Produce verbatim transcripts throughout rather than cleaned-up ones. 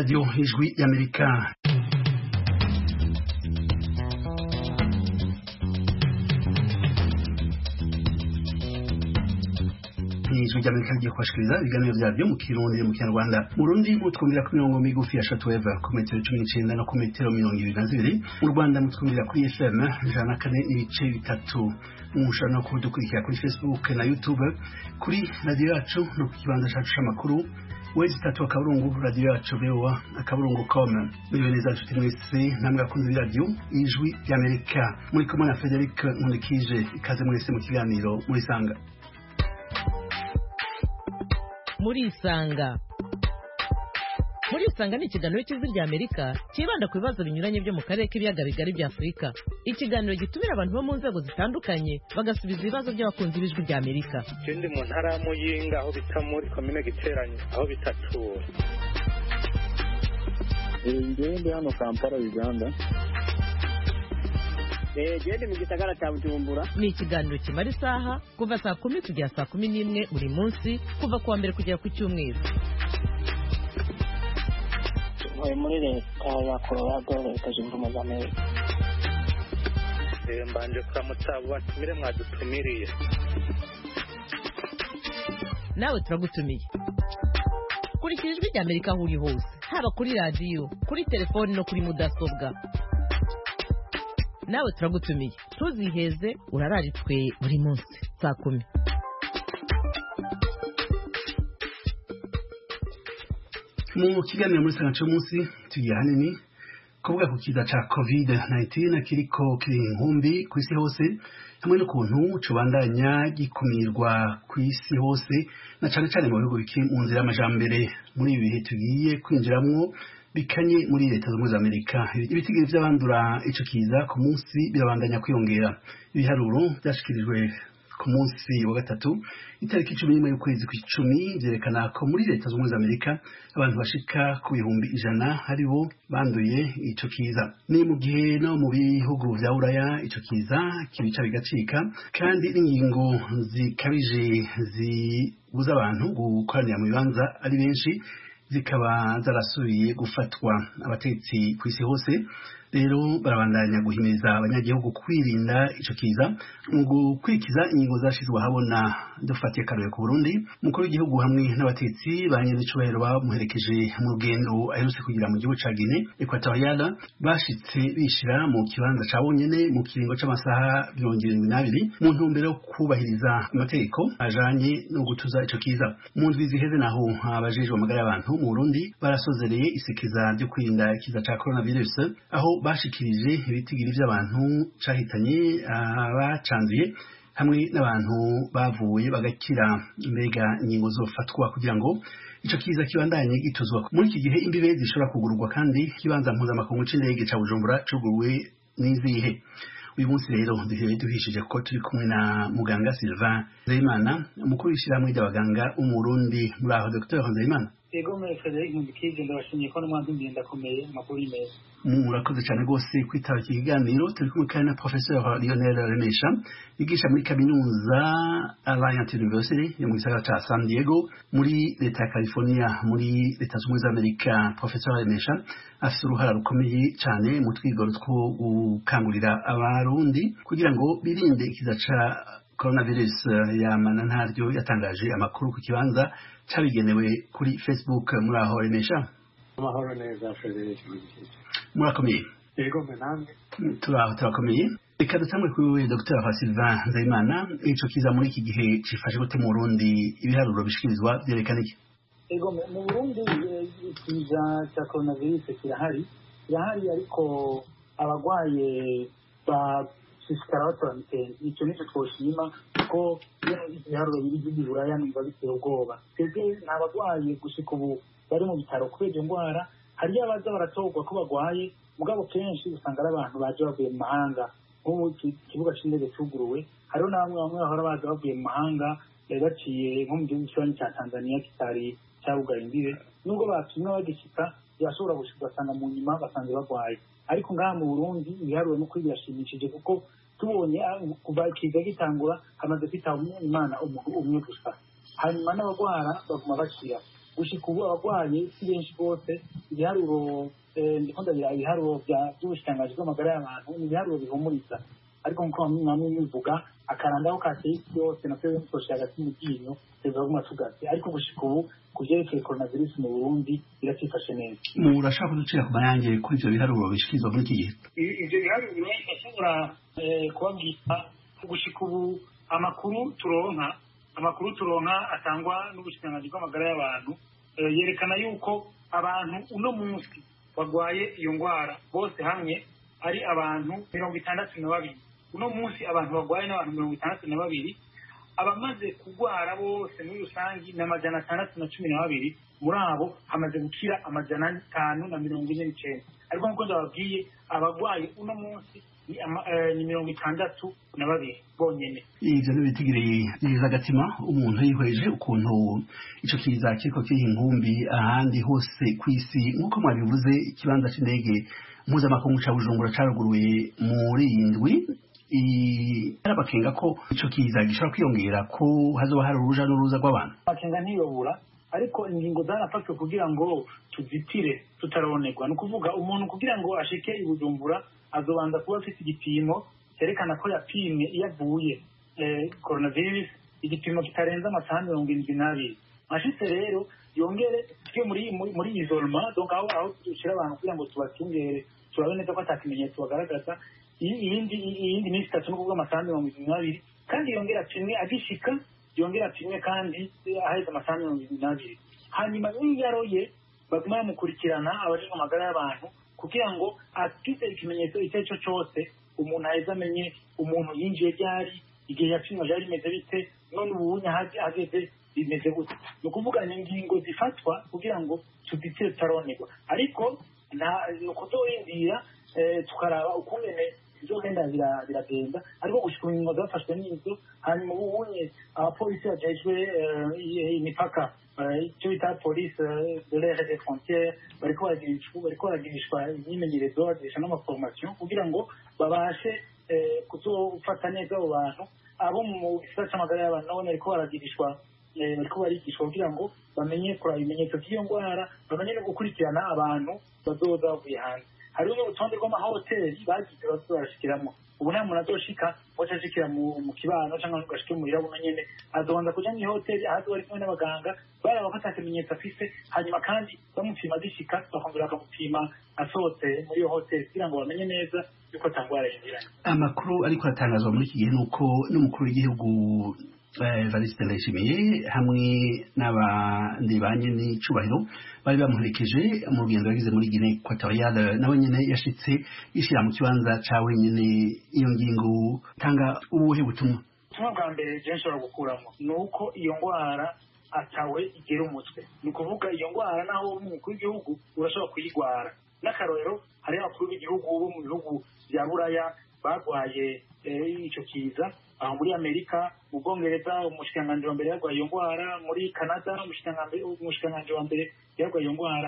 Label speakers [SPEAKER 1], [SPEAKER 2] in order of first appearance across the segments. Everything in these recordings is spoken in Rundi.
[SPEAKER 1] Radio Ijwi y'Amerika. Ijwi ry'Amerika rigiye kubashikiriza ibiganiro vyavyo mu Kirundi mu Kinyarwanda. Mu Burundi mutwumvira ku mirongo migufi ya shortwave ku metero cumi n'icenda no ku metero mirongo ibiri na zibiri. Mu Rwanda mutwumvira kuri F M ijana na kane n'ibice bitatu. Mushobora no kudukurikira kuri Facebook na YouTube kuri radio yacu no ku kibanza cacu c'amakuru wezi tatu akaburungu radio yacu bewa akaburungu com. Muboneza nshuti mwese namwe akunze biradio Ijwi y'Amerika. Muri kumwe na Frederic Nkundikije, ikaze mwese mu kiganiro muri sanga.
[SPEAKER 2] Muri isanga muri isanga ni ikiganiro cy'Ijwi ry'Amerika kibanda ku bibazo binyuranye byo mu karere k'ibiyaga bigari bya Afurika. Ikiganiro gitumira abantu bo mu nzego zitandukanye bagasubiza ibibazo by'abakunzi b'Ijwi ry'Amerika.
[SPEAKER 3] Ikindi mu ntara ya Muyinga aho bita muri komine Giteranye aho bitatura.
[SPEAKER 4] Ngende hano Kampala Uganda.
[SPEAKER 5] Eh gende mu gisagara cya Bujumbura.
[SPEAKER 2] Ni ikiganiro kimara isaha kuva saa kumi kugera saa kumi n'imwe buri munsi kuva kuwa mbere kugera ku cyumweru.
[SPEAKER 5] Muri muri leta ya Colorado leta zunze ubumwe za Amerika.
[SPEAKER 3] Eh mbanje kuramutsa batumire mwadutumiriye.
[SPEAKER 2] Nawe turagutumiye. Kurikira Ijwi ry'Amerika aho uri hose, haba kuri radio, kuri telefoni no kuri mudasobwa. Nawe turagutumiye, tuziheze urararitswe buri munsi saa kumi.
[SPEAKER 1] Mu kiganiro muri sanga cy'umunsi tugiye hanini kuvuga ku kiza ca covid nineteen kiriko kiri inkumbi ku isi hose hamwe n'ukuntu cubandanya gikumirwa ku isi hose na cane cane mu bihugu biki mu nzira y'amajambere. Muri ibi bihe tugiye kwinjiramwo bikanye muri leta z'Ubumwe za Amerika, ibitigiri vy'abandura ico kiza ku munsi birabandanya kwiyongera. Ibiharuro byashikirijwe ku munsi wa gatatu itariki cumi n'imwe y'ukwezi kw'icumi vyerekana ko muri leta z'Ubumwe za Amerika abantu bashika ku bihumbi ijana haribo banduye ico kiza. Ni mu gihe no mu bihugu vya Buraya ico kiza kibica bigacika, kandi n'ingingo zikabije zibuza abantu gukoranira mu bibanza ari benshi zikaba zarasubiye gufatwa. Abatetsi ku isi hose rero barabandanya guhimiriza abanyagihugu kwirinda ico kiza mu gukurikiza ingingo zashizwe habona. Dufatiye akarere ku Burundi, mukuru w'igihugu hamwe n'abatetsi banyene n'icubahiro bamuherekeje mu rugendo aherutse kugira mu gihugu ca Guinea Equatorial bashitse bishira mu kibanza ca bonyene mu kiringo c'amasaha mirongo irindwi n'abiri mu ntumbero yo kubahiriza amategeko ajanye no gutuza ico kiza. Mu ndwi ziheze naho abajejwe amagara y'abantu mu Burundi barasozereye isekeza ryo kwirinda ikiza ca coronavirus, aho bashikirije ibitigiri vy'abantu cahitanye abacanduye hamwe n'abantu bavuye bagakira. Mbega ingingo zofatwa kugira ngo ico kiza kibandanye gituzwa muri iki gihe imbibe zishobora kugururwa kandi kibanza mpuzamakungu c'indege ca Bujumbura cuguruwe n'izihe? Uyu munsi rero duhere duhishije ko turi kumwe na muganga Sylvain Nzeyimana, umukuru w'ishirahamwe ry'abaganga mu Burundi. Muri aho Dr Nzeyimana?
[SPEAKER 5] Ego mwe Frederic Nkundikije, ndabashimiye ko namwanze ngenda komeye makuru y'imeza.
[SPEAKER 1] Murakoze cyane rwose kwitaba iki kiganiro. Turi kumwe kandi na Professeur Lionel Remesha, yigisha muri kaminuza Alliance University yo mu gisagara ca San Diego muri leta ya California muri leta z'Ubumwe za Amerika. Professeur Remesha afite uruhara rukomeye cyane mu twigoro two gukangurira abarundi kugira ngo birinde ikiza ca coronavirus. Yamana ntaryo yatangaje amakuru ku kibanza cabigenewe kuri Facebook. Muri aho Remesha?
[SPEAKER 4] Amahoro neza Frederic.
[SPEAKER 1] Murakomeye?
[SPEAKER 4] Yego mwe namwe?
[SPEAKER 1] Turaho turakomeye. Reka dutangwe kuri Dr Sylvain Nzeyimana, ico kiza muri iki gihe cifashe gute mu Burundi? Ibiharuro bishikirizwa vyerekana iki?
[SPEAKER 5] Ego mu Burundi ikiza cya coronavirus kirahari kirahari ariko abagwaye ba shishikara batoranite. Icyo nicyo twoshima ko ibiharuro biri by'Iburaya numva biteye ubwoba. Twebwe n'abagwaye gushika ubu bari mu bitaro kubera iyo ndwara. Hari abaza baratorwa ko bagwaye, mugabo kenshi usanga ari abantu baje bavuye mu mahanga. Nk'ubu ikibuga c'indege cuguruwe, hariho n'abamwe bamwe bahora baza bavuye mu mahanga baciye nko mu gihugu cy'Iwanyu cya Tanzania kitari cyabugaye imbibe. Nubwo batumwe bagishika yashobora gushika basanga mu nyuma basanze bagwaye. Ariko ngaha mu Burundi ibiharuro no kwibirashimishije kuko tubonye kuva ikiza gitangura hamaze kwitaba Imana umuntu umwe gusa. Hanyuma n'abagwara baguma bakira. gushika ubu abagwaye si benshi rwose. Ibiharuro ndiko ndabira ibiharuro by'ubushikiranganji bw'amagara y'abantu ni ibiharuro bihumuriza, ariko nkuko mwamwe mubivuga akarandaho kateye isi yose natwe twoshira hagati mu ryinyo tuzaguma tugaze, ariko gushika ubu kuvyerekeye coronavirus mu Burundi biracyifashe neza.
[SPEAKER 1] Murashaka kuducira ku mayange kuri ivyo biharuro bishikizwa muri iki gihe?
[SPEAKER 5] Ivyo biharuro ndashobora kubabwira gushika ubu amakuru turonka amakuru turonka atangwa n'ubushikiranganji bw'amagara y'abantu yerekana yuko abantu uno munsi bagwaye iyo ngwara bose hamwe ari abantu mirongo itandatu na babiri. Uno munsi abantu bagwaye n'abantu mirongo itandatu na babiri, abamaze kugwara bose muri rusangi na amajana atandatu na cumi na babiri, muri abo hamaze gukira amajana atanu na mirongo ine n'icenda. Ariko nkuko ndababwiye abagwaye uno munsi ni, uh, ni mirongo itandatu na babiri bonyene.
[SPEAKER 1] Ivyo nibitigiriye neza agatima umuntu yihweje ukuntu ico kiza kiriko kiri inkumbi ahandi hose kw'isi. Nkuko mwabivuze ikibanza c'indege mpuzamakungu ca Bujumbura caruguruye muri indwi, arabakenga ko ico kiza gishobora kwiyongera ko hazoba hari uruja n'uruza rw'abantu.
[SPEAKER 5] Bakenga ntiyobura, ariko ingingo zarafashwe kugira ngo tuzitire tutaronerwa. Ni ukuvuga umuntu kugira ngo ashike i Bujumbura azobanza kuba afite igipimo cyerekana ko yapimwe iyo avuye coronavirus, igipimo kitarenza amasaha mirongo irindwi n'abiri. Ashitse rero yongere twe muri muri isolement, donc aho aho dushira abantu kugira ngo tubacungere turabe neza ko atakimenyetso bagaragaza iyindi iyindi minsi itatu no kuvuga amasaha mirongo irindwi n'abiri, kandi yongera apimwe agishika, yongera apimwe kandi aheza amasaha mirongo irindwi n'abiri. Hanyuma n'iyaroye baguma bamukurikirana abajejwe amagara y'abantu kugira ngo afite ikimenyetso icyo ari cyo cyose umuntu aheza amenye umuntu yinjiye ryari, igihe yapimwe ryari rimeze bite, none ubunye hageze bimeze gute. Ni ukuvuga ni ingingo zifatwa kugira ngo tuditire tutaronerwa, ariko ni ukutorindira tukaraba ukungene bizogenda biragenda, ariko gushika ingingo zafashwe n'izo. Hanyuma ubunye abapolisi bajejwe imipaka icyo bita polisi de l'air et des frontières bariko baragirishwa imyimenyerezo, bagirisha n'amaformation kugira ngo babashe kuzofata neza abo bantu. Abo mu gisata c'amagara y'abantu nabo bariko baragirishwa bariko barigishwa kugira ngo bamenye kuraba ibimenyetso by'iyo ngwara, bamenye no gukurikirana abantu bazoza bavuye hanze. Hariho n'urutonde rw'amahoteli bagize bazorashikiramwo. Ubu nta muntu azoshika waca ashikira mu kibano canke ngo ashike muhira buno nyene, azobanza kuja mw'ihoteli aho azoba ari kumwe n'abaganga baraba ko ata kimenyetso afise, hanyuma kandi bamupima agishika bakongera bakamupima asohotse muri iyo hoteli kugira ngo bamenye neza yuko ata ngwara yinjiranye.
[SPEAKER 1] Amakuru ariko atangazwa muri iki gihe nuko n'umukuru w'igihugu Evariste Ndayishimiye hamwe n'abandi banye n'icubahiro bari bamuherekeje mu rugendo yagize muri Guinée Equatoriale, nawe nyene yashitse yishira mu kibanza ca wenyene. Iyo ngingo tanga ubuhe butumwa?
[SPEAKER 5] Ubutumwa bwa mbere je nshobora gukuramo ni uko iyo ngwara atawe igera umutwe. Ni ukuvuga iyo ngwara naho umukuru w'igihugu urashobora kuyigwara. N'akarorero hari abakuru b'igihugu bo mu bihugu vya Buraya bagwaye ico kiza, aho muri Amerika, mu Bwongereza umushikiranganji wa mbere yarwaye iyo ngwara, muri Canada umushikiranganji wa mbere yarwaye iyo ngwara.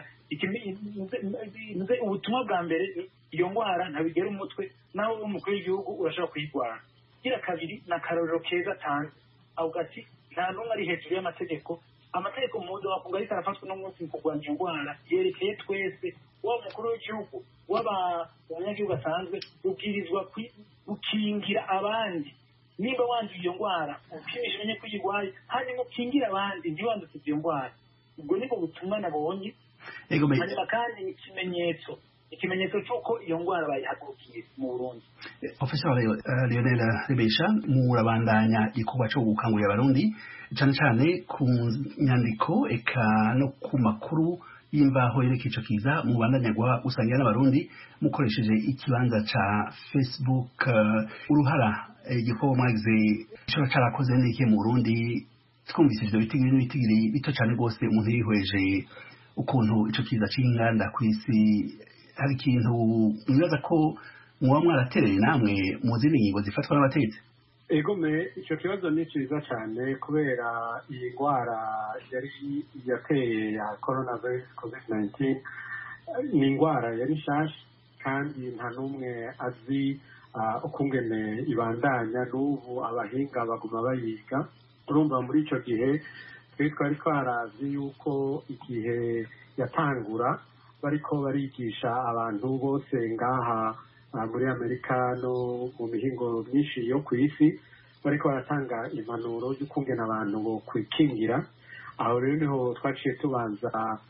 [SPEAKER 5] Ubutumwa bwa mbere iyo ngwara ntabigera umutwe, naho umukuru w'igihugu urashobora kuyigwara. Gira kabiri na karorero keza tanze aho gati nta n'umwe ari hejuru y'amategeko. Amategeko mpuzamakungu ariko arafatwa n'umunsi mu kurwanya iyo ngwara yerekeye twese, waba umukuru w'igihugu waba umunyagihugu asanzwe ubwirizwa gukingira abandi. Niba wanduye iyo ngwara upimisha umenye ko uyirwaye, hanyuma ukingira abandi ntiwanduze iyo ngwara. Ubwo nibwo butumwa nabonye. Hanyuma kandi ni ikimenyetso ikimenyetso cy'uko iyo ngwara bayihagurukiye mu Burundi.
[SPEAKER 1] Professor Lionel Rebesha, murabandanya igikorwa cyo gukangurira abarundi cyane cyane ku nyandiko eka no ku makuru y'imvaho yerekeye ico kiza, mubandanya gusangira n'abarundi mukoresheje ikibanza ca Facebook. Uruhara igikorwa mwagize cyo carakoze n'iki mu Burundi, twumvise ivyo bitigiri n'ibitigiri bito cyane rwose umuntu yihweje ukuntu ico kiza c'inganda kw'isi. Hari ikintu mwibaza ko muba mwaratereye namwe mu zindi ngingo zifatwa n'abategetsi?
[SPEAKER 4] Ego me icyo kibazo ni cyiza cyane kubera iyi ndwara yari yateye ya coronavirus covid nineteen ni indwara yari nshasha kandi nta n'umwe azi ukungene ibandanya, n'ubu abahinga baguma bayiga. Urumva muri icyo gihe twe twari twaravye yuko igihe yatangura bariko barigisha abantu bose ngaha muri Amerika no mu mihingo myinshi yo ku isi bariko baratanga impanuro y'ukungena abantu ngo kwikingira. Aho rero niho twaciye tubanza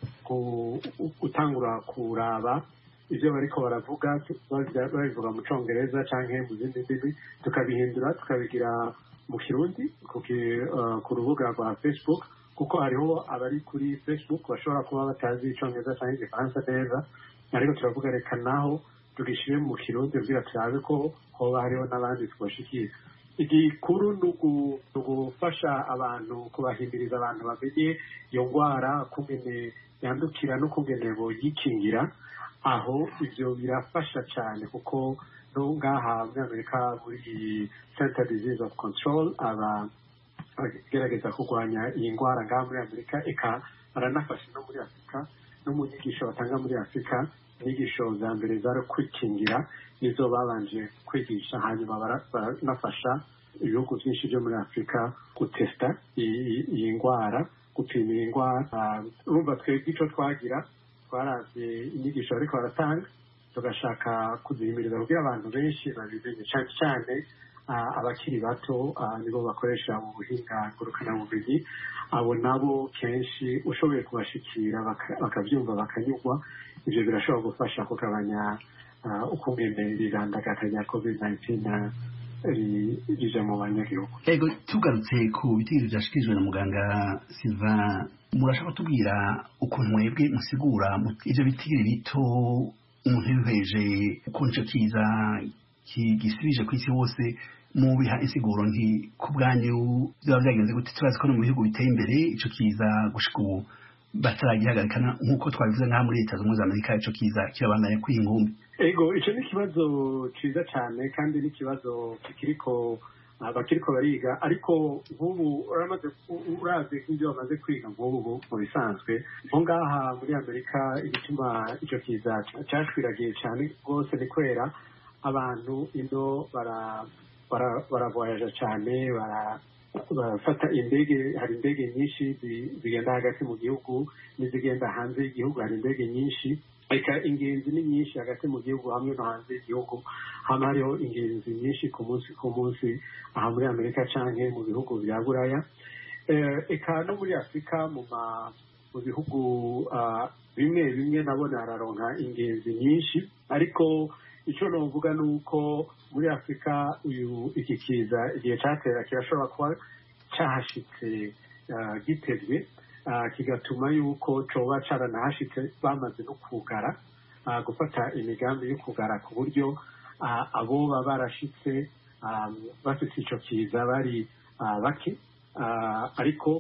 [SPEAKER 4] gutangura kuraba ivyo bariko baravuga babivuga mu Congereza canke mu zindi ndimi tukabihindura tukabigira mu Kirundi ku rubuga rwa Facebook, kuko hariho abari kuri Facebook bashobora kuba batazi Icongereza canke Igifaransa neza, ariko turavuga reka naho tugishire mu Kirundi kugira turabe ko hoba hariho n'abandi twoshikira. Igikuru ni ugufasha abantu, kubahimiriza abantu bamenye iyo ngwara kungene yandukira no kungene boyikingira. Aho ivyo birafasha cyane kuko no ngaha muri Amerika muri Center Disease of Control aba gerageza kurwanya iyi ngwara ngaha muri Amerika, eka baranafasha no muri Afurika no mu nyigisho batanga muri Afurika. Inyigisho za mbere zari kwikingira nizo babanje kwigisha, hanyuma baranafasha ibihugu byinshi byo muri Afurika gutesta iyi ngwara, gupima iyi ngwara. Urumva twebwe ico twagira twaravye inyigisho ariko baratanga tugashaka kuzihimiriza kugira abantu benshi babimenye, cyane cyane abakiri bato nibo bakoresha mu buhinga ngurukanabumenyi. Abo nabo kenshi ushoboye kubashikira bakavyumva bakanyurwa, ivyo birashobora gufasha kugabanya ukungene rirandagata rya covid nineteen rije mu banyagihugu.
[SPEAKER 1] Ego, tugarutse ku bitigiri vyashikirijwe na muganga Sylvain, murashaka tubwira ukuntu mwebwe musigura ivyo bitigiri bito umuntu yihweje ukuntu ico kiza gisibije kw'isi hose, mubiha insiguro nti ku bwanyu biba vyagenze gute? Turazi ko no mu bihugu biteye imbere ico kiza gushika ubu bataragihagarikana nk'uko twabivuze nk'aha muri Leta Zunze Ubumwe za Amerika, ico kiza kirabandanya kw'inkumbi.
[SPEAKER 4] Ego, ico ni ikibazo ciza cane kandi ni ikibazo kikiriko bakiriko bariga, ariko nk'ubu uramaze urazi nk'ivyo bamaze kwiga nk'ubu mu bisanzwe nko ngaha muri Amerika. Igituma ico kiza cashwiragiye cane rwose ni kwera abantu ino bara baravoyaja cane, barafata indege. Hari indege nyinshi zigenda hagati mu gihugu n'izigenda hanze y'igihugu, hari indege nyinshi, eka ingenzi ni nyinshi hagati mu gihugu hamwe no hanze y'igihugu. Hama hariho ingenzi nyinshi ku munsi ku munsi aha muri Amerika canke mu bihugu vya Buraya, eka no muri Afurika mu bihugu bimwe bimwe nabona hararonka ingenzi nyinshi. Ariko ico novuga nuko muri Afurika uyu iki kiza igihe catera kirashobora kuba cahashitse gitezwe, kigatuma yuko coba caranahashitse bamaze no kugara, gufata imigambi yo kugara ku buryo abo baba barashitse bafite ico kiza bari bake, ariko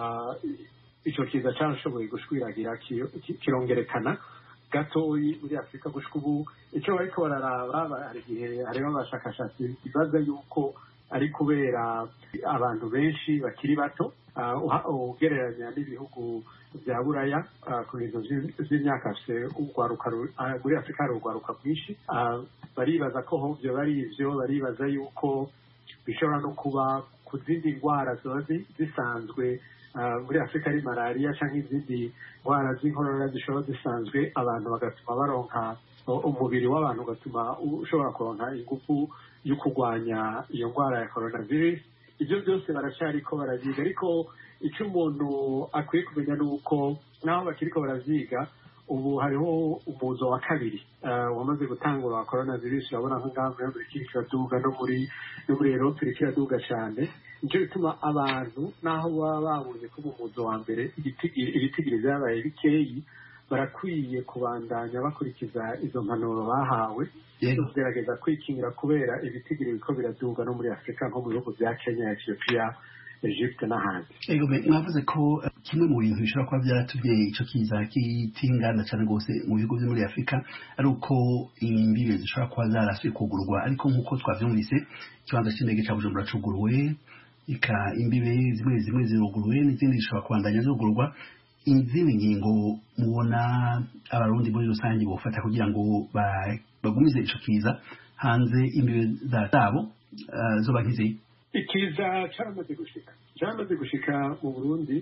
[SPEAKER 4] ico kiza carashoboye gushwiragira kirongerekana gatoyi muri Afurika. Gushika ubu ico bariko bararaba, hari igihe hariho abashakashatsi bibaza yuko ari kubera abantu benshi bakiri bato, ugereranya n'ibihugu vya Buraya ku bintu vy'imyaka urwaruka muri Afurika hari urwaruka rwinshi. Baribaza ko hovyo bari ivyo, baribaza yuko bishobora no kuba ku zindi ngwara ziba zisanzwe muri Afurika ari malariya canke izindi ngwara z'inkorora zishobora zisanzwe, abantu bagatuma baronka umubiri w'abantu ugatuma ushobora kuronka ingufu yo kurwanya iyo ngwara ya coronavirus. Ivyo byose baracyariko baravyiga, ariko ico umuntu akwiye kumenya nuko naho bakiriko baravyiga ubu hariho umuzo wa kabiri wamaze gutangura wa coronavirus. Urabona nko ngaha muri Amerika kiraduga no muri no muri Europe kiraduga cane. Nico bituma abantu naho baba babonye ko umuzo wa mbere ibitigiri vyabaye bikeyi, barakwiye kubandanya bakurikiza izo mpanuro bahawe kugerageza kwikingira, kubera ibitigiri biko biraduga no muri Afurika nko mu bihugu vya Kenya, Ethiopia, Egypte n'ahandi.
[SPEAKER 1] Ego, mwavuze ko kimwe mu bintu bishobora kuba vyaratuvye ico kiza kitingana cane rwose mu bihugu vyo muri Afurika ari uko imbibe zishobora kuba zarasuye kugurwa, ariko nk'uko twavyumvise ikibanza c'indege ca Bujumbura cuguruwe, ika imbibe zimwe zimwe ziruguruwe n'izindi zishobora kubandanya zugurwa. Izindi ngingo mubona abarundi muri rusange bofata kugira ngo bagumize ico kiza hanze imbibe zabo zoba nkizi?
[SPEAKER 4] Ikiza caramaze gushika caramaze gushika mu Burundi,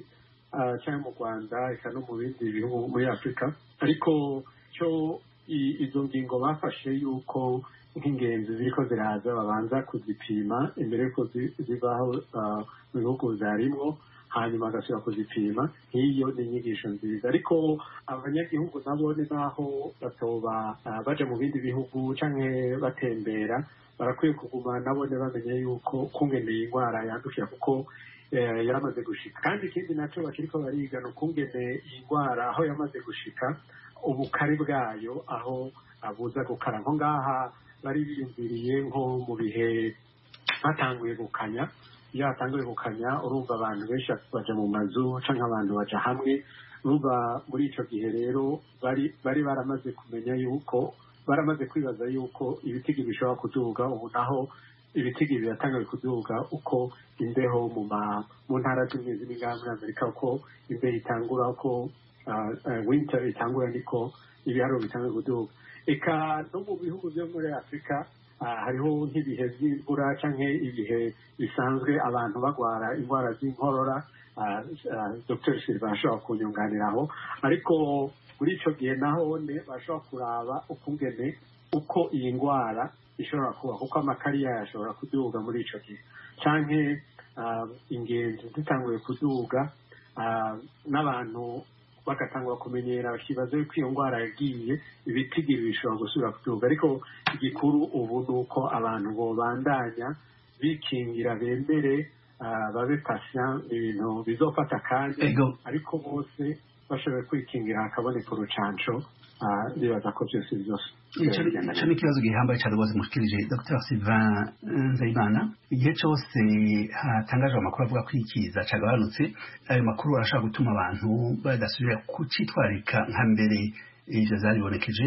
[SPEAKER 4] cyangwa mu rwanda eka no mu bindi bihugu muri afurika ariko cyo izo ngingo bafashe yuko nk'ingenzi ziriko ziraza babanza kuzipima imbere yuko zivaho mu bihugu zarimwo hanyuma bagasubira kuzipima. Nk'iyo ni inyigisho nziza, ariko abanyagihugu nabo ni naho batoba baja mu bindi bihugu canke batembera barakwiye kuguma nabo bamenye yuko kungeneye indwara yandukira kuko yaramaze gushika. Kandi ikindi naco bakiriko bariga ni ukungene iyi ndwara aho yamaze gushika ubukari bwayo aho abuza gukara. Nko ngaha bari biyumviriye nko mu bihe batanguye gukanya, iyo hatanguye gukanya urumva abantu benshi baja mu mazu canke abantu baja hamwe. Urumva muri ico gihe rero bari bari baramaze kumenya yuko baramaze kwibaza yuko ibitigi bishobora kuduga. Ubu naho ibitigi biratanguye kuduga uko imbeho mu mu ntara zimwe zimwe ngaha muri Amerika, uko imbeho itangura, uko uh, uh, winter itangura, niko ibiharuro bitanguye kuduga. Eka no mu bihugu byo muri Afurika uh, hariho nk'ibihe vy'imvura canke ibihe bisanzwe abantu bagwara indwara z'inkorora. uh, uh, Doctor Silva ashobora kunyunganiraho, ariko muri ico gihe naho ne bashobora kuraba ukungene uko iyi ndwara ishobora kuba, kuko amakari yayo ashobora kuduga muri ico gihe canke uh, ingenzi zitanguye kuduga uh, n'abantu bagatangura kumenyera bakibaza yuko iyo ndwara yagiye, ibitigiri bishobora gusubira kuduga. Ariko igikuru ubu ni uko abantu bobandanya bikingira, bemere uh, babe patient, ibintu bizofata kandi ariko bose bashoboye kwikingira hakaboneka urucanco. Bibaza ko byose byose
[SPEAKER 1] ico ni ikibazo gihambaye cyane rwose mushikirije Dr Sylvain Nzeyimana. Igihe cyose hatangajwe amakuru avuga ko ikiza cagabanutse, ayo makuru arashobora gutuma abantu badasubira kucitwarika nka mbere. Ivyo vyaribonekeje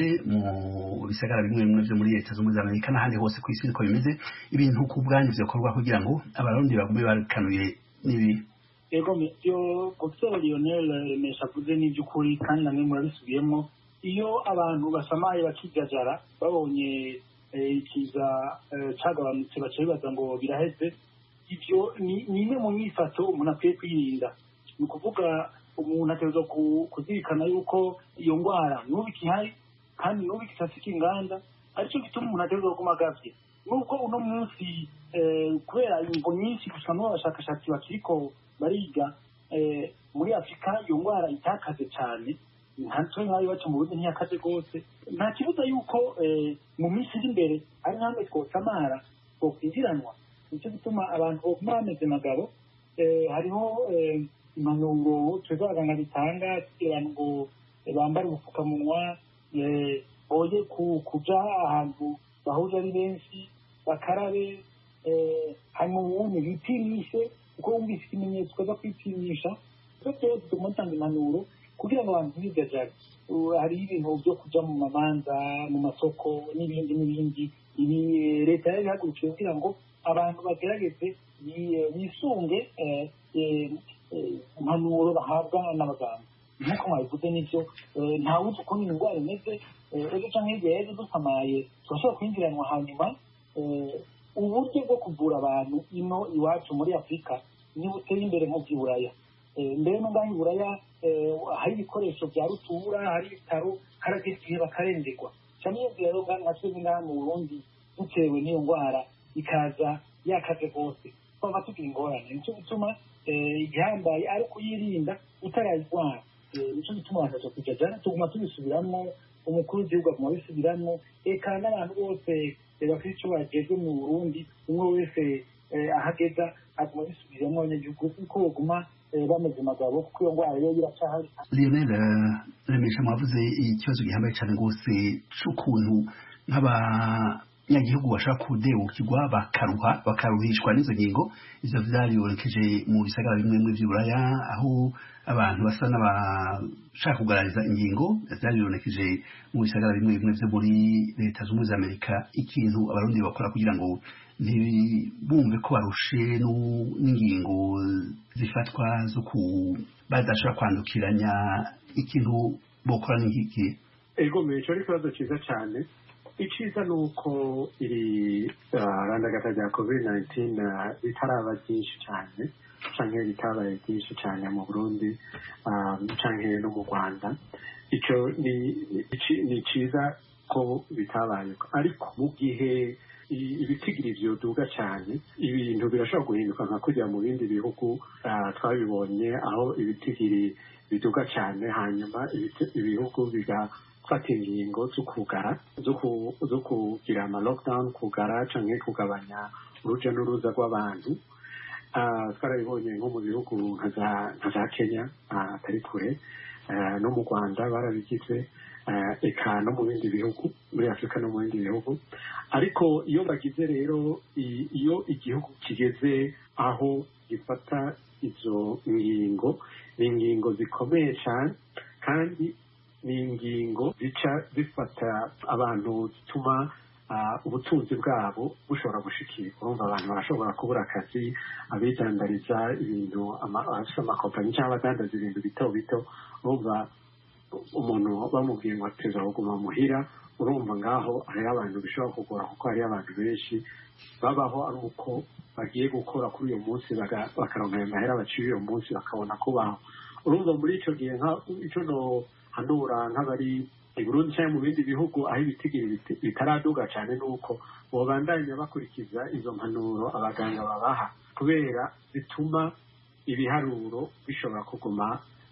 [SPEAKER 1] mu bisagara bimwe bimwe vyo muri Leta z'Ubumwe z'Amerika n'ahandi hose ku isi niko bimeze. Ibintu ku bwanyu vyokorwa kugira ngo abarundi bagume barikanuye n'ibi.
[SPEAKER 5] Ego yo Dr Lionel Meshakuze n'ivy'ukuri kandi namwe murabisubiyemo. Iyo abantu basamaye bakigajara babonye ikiza cagabanutse baca bibaza ngo biraheze, ivyo ni imwe mu myifato umuntu akwiye kwirinda. Ni ukuvuga umuntu ategerezwa kuzirikana yuko iyo ndwara n'ubu ikihari kandi n'ubu ikisasika inganda, aricyo gituma umuntu ategerezwa kuguma agavye. Nubwo uno munsi kubera imvo nyinshi gusa n'abashakashatsi bakiriko bariga muri Afurika iyo ndwara itakaze cyane, ntatwe nk'ayo baca mu Burundi ntiyakaze rwose. Nta kibuza yuko mu minsi iri imbere ari nk'amwe twosamara twokwinjiranwa. Nicyo gituma abantu boguma bameze magabo. Hariho impanuro twebwe abaganga bitanga kugira ngo bambare ubupfukamunwa, boye kuja ahantu bahuje ari benshi, bakarabe, hanyuma ubundi bipimishe kuko wumvise ikimenyetso ukaza kwipimisha. Twese tuguma dutanga impanuro kugira ngo abantu bigajare. Hari ibintu byo kuja mu mamanza, mu masoko n'ibindi n'ibindi. Ibi leta yari ihagurukiye kugira ngo abantu bagerageze bisunge impanuro bahabwa n'abaganga. Nk'uko mwabivuze n'ivyo, ntawuzi ukuntu indwara imeze. Ejo canke hirya y'ejo dusamaye turashobora kwinjiranwa. Hanyuma uburyo bwo kuvura abantu ino iwacu muri Afurika ni buteye imbere mu vy'Iburaya. Mbere no ngaho Iburaya hari ibikoresho bya rutura, hari ibitaro, harageze igihe bakarengerwa. Cyane iyo rero nka twebwe ngaha mu Burundi dutewe n'iyo ndwara ikaza yakaze rwose, twaba tugira ingorane. Nicyo gituma igihambaye ari kuyirinda utarayirwara. Nicyo gituma abantu baja kujajara, tuguma tubisubiramwo, umukuru w'igihugu aguma abisubiramwo, eka n'abantu bose bafite ico bajejwe mu Burundi, umwe wese ahageza aguma abisubiramwo abanyagihugu kuko baguma bameze magabo, kuko iyo ndwara rero iracahari.
[SPEAKER 1] Lionel Remesha, mwavuze ikibazo gihambaye cyane rwose c'ukuntu nk'abanyagihugu bashaka kudebukirwa bakaruha bakaruhishwa n'izo ngingo. Ivyo vyaribonekeje mu bisagara bimwe bimwe vy'Iburaya aho abantu basa n'abashaka kugarariza ingingo. Vyaribonekeje mu bisagara bimwe bimwe vyo muri Leta z'Ubumwe z'Amerika. Ikintu abarundi bakora kugira ngo ntibumve ko barushe n'ingingo zifatwa zo badashobora kwandukiranya, ikintu bokora n'iki?
[SPEAKER 4] Ego mecho ari ikibazo cyiza cyane. iciza ni uko iri randagata rya covid nineteen ritaraba byinshi cyane canke ritabaye byinshi cyane mu Burundi canke no mu Rwanda. Ico ni ciza ko bitabaye, ariko mu gihe ibitigiri vyoduga cyane ibintu birashobora guhinduka nka kujya mu bindi bihugu twabibonye aho ibitigiri biduga cyane hanyuma ibihugu bigafata ingingo zo kugara zo kugira ama lockdown, kugara canke kugabanya uruja n'uruza rw'abantu. Twarabibonye nko mu bihugu nka za Kenya atari kure, no mu Rwanda barabigize, eka no mu bindi bihugu muri Afurika no mu bindi bihugu. Ariko iyo bagize rero iyo igihugu kigeze aho gifata izo ngingo, ni ingingo zikomeye cyane kandi ni ingingo zica zifata abantu zituma ubutunzi bwabo bushobora gushikirwa. Urumva abantu barashobora kubura akazi, abidandariza ibintu, abafite amakompanyi cyangwa abadandaza ibintu bito bito. Urumva umuntu bamubwiye ngo ateza kuguma muhira, urumva ngaho hariho abantu bishobora kugora kuko hariho abantu benshi babaho ari uko bagiye gukora kuri uyu munsi bakaronka ayo mahera baciye uyu munsi bakabona kubaho. Urumva muri icyo gihe icyo no hanura nk'abari i Burundi cyangwa mu bindi bihugu aho ibitigiri bitaraduga cyane, nuko bobandanya bakurikiza izo mpanuro abaganga babaha, kubera bituma ibiharuro bishobora kuguma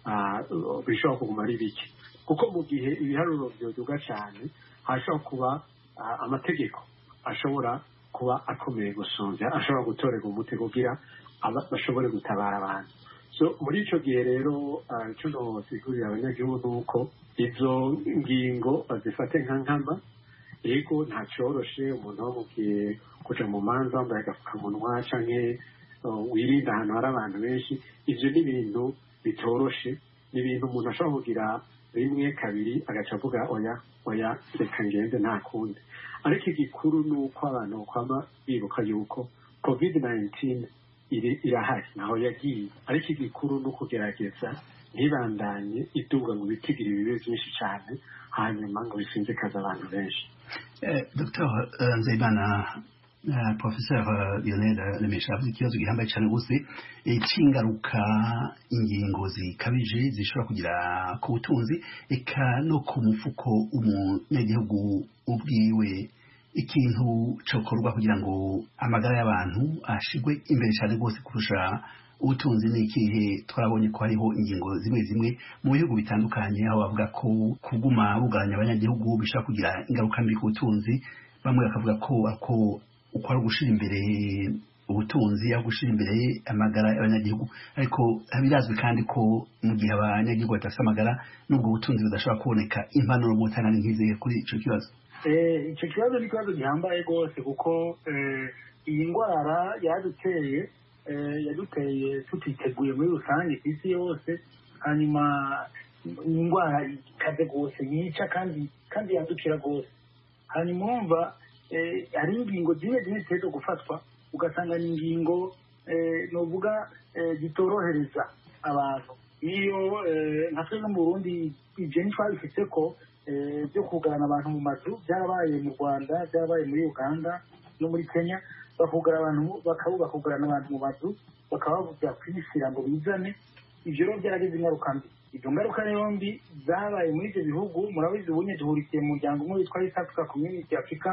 [SPEAKER 4] bishobora kuguma ari bike. Kuko mu gihe ibiharuro byoduga cyane hashobora kuba amategeko ashobora kuba akomeye gusumvya, ashobora gutorerwa umuti kugira bashobore gutabara abantu. So muri ico gihe rero icyo nosigurira abanyagihugu nuko izo ngingo bazifate nka nkama. Yego nta cyoroshe umuntu bamubwiye kuja mu manza wambaye agapfukamunwa canke wirinda ahantu hari abantu benshi, ivyo ni ibintu bitoroshe, ni ibintu umuntu ashobora kugira rimwe kabiri agaca avuga oya oya reka ngende nta kundi. Ariko igikuru ni uko abantu kwama bibuka yuko covid nineteen irahari naho yagiye, ariko igikuru ni ukugerageza ntibandanye iduga ngo bitigire ibibe byinshi cyane hanyuma ngo bisinzikaze abantu benshi.
[SPEAKER 1] Docteur Nzeyimana, Professeur Lionel Lemesha avuze ikibazo gihambaye cyane rwose cy'ingaruka ingingo zikabije zishobora kugira ku butunzi eka no ku mufuko umunyagihugu ubwiwe. Ikintu cyokorwa kugira ngo amagara y'abantu ashigwe imbere cyane rwose kurusha ubutunzi ni ikihe? Twarabonye ko hariho ingingo zimwe zimwe mu bihugu bitandukanye aho bavuga ko kuguma bugaranya abanyagihugu bishobora kugira ingaruka mbi ku butunzi. Bamwe bakavuga ko ako uko ari ugushira imbere ubutunzi aho gushira imbere amagara y'abanyagihugu, ariko birazwi kandi ko mu gihe abanyagihugu badafite amagara n'ubwo butunzi budashobora kuboneka. Impanuro butana nk'izihe kuri ico kibazo?
[SPEAKER 5] Icyo kibazo ni ikibazo gihambaye rwose, kuko iyi ndwara yaduteye yaduteye tutiteguye muri rusange ku isi yose. Hanyuma ni indwara ikaze rwose, yica kandi kandi yandukira rwose. Hanyuma urumva hari ingingo zimwe zimwe zitegerezwa gufatwa, ugasanga ni ingingo novuga zitorohereza abantu. Iyo nka twe no mu Burundi ibyo ntitwabifite ko byo kugarana abantu mu mazu byarabaye mu Rwanda, byarabaye muri Uganda no muri Kenya. Bakugara abantu bakabubakugarana abantu mu mazu bakabavuga kwishyira ngo bizane. Ibyo rero byaragize ingaruka mbi. Izo ngaruka rero mbi zabaye muri ibyo bihugu. Murabizi ubunye duhurikiye mu muryango umwe witwa East Africa Community, Africa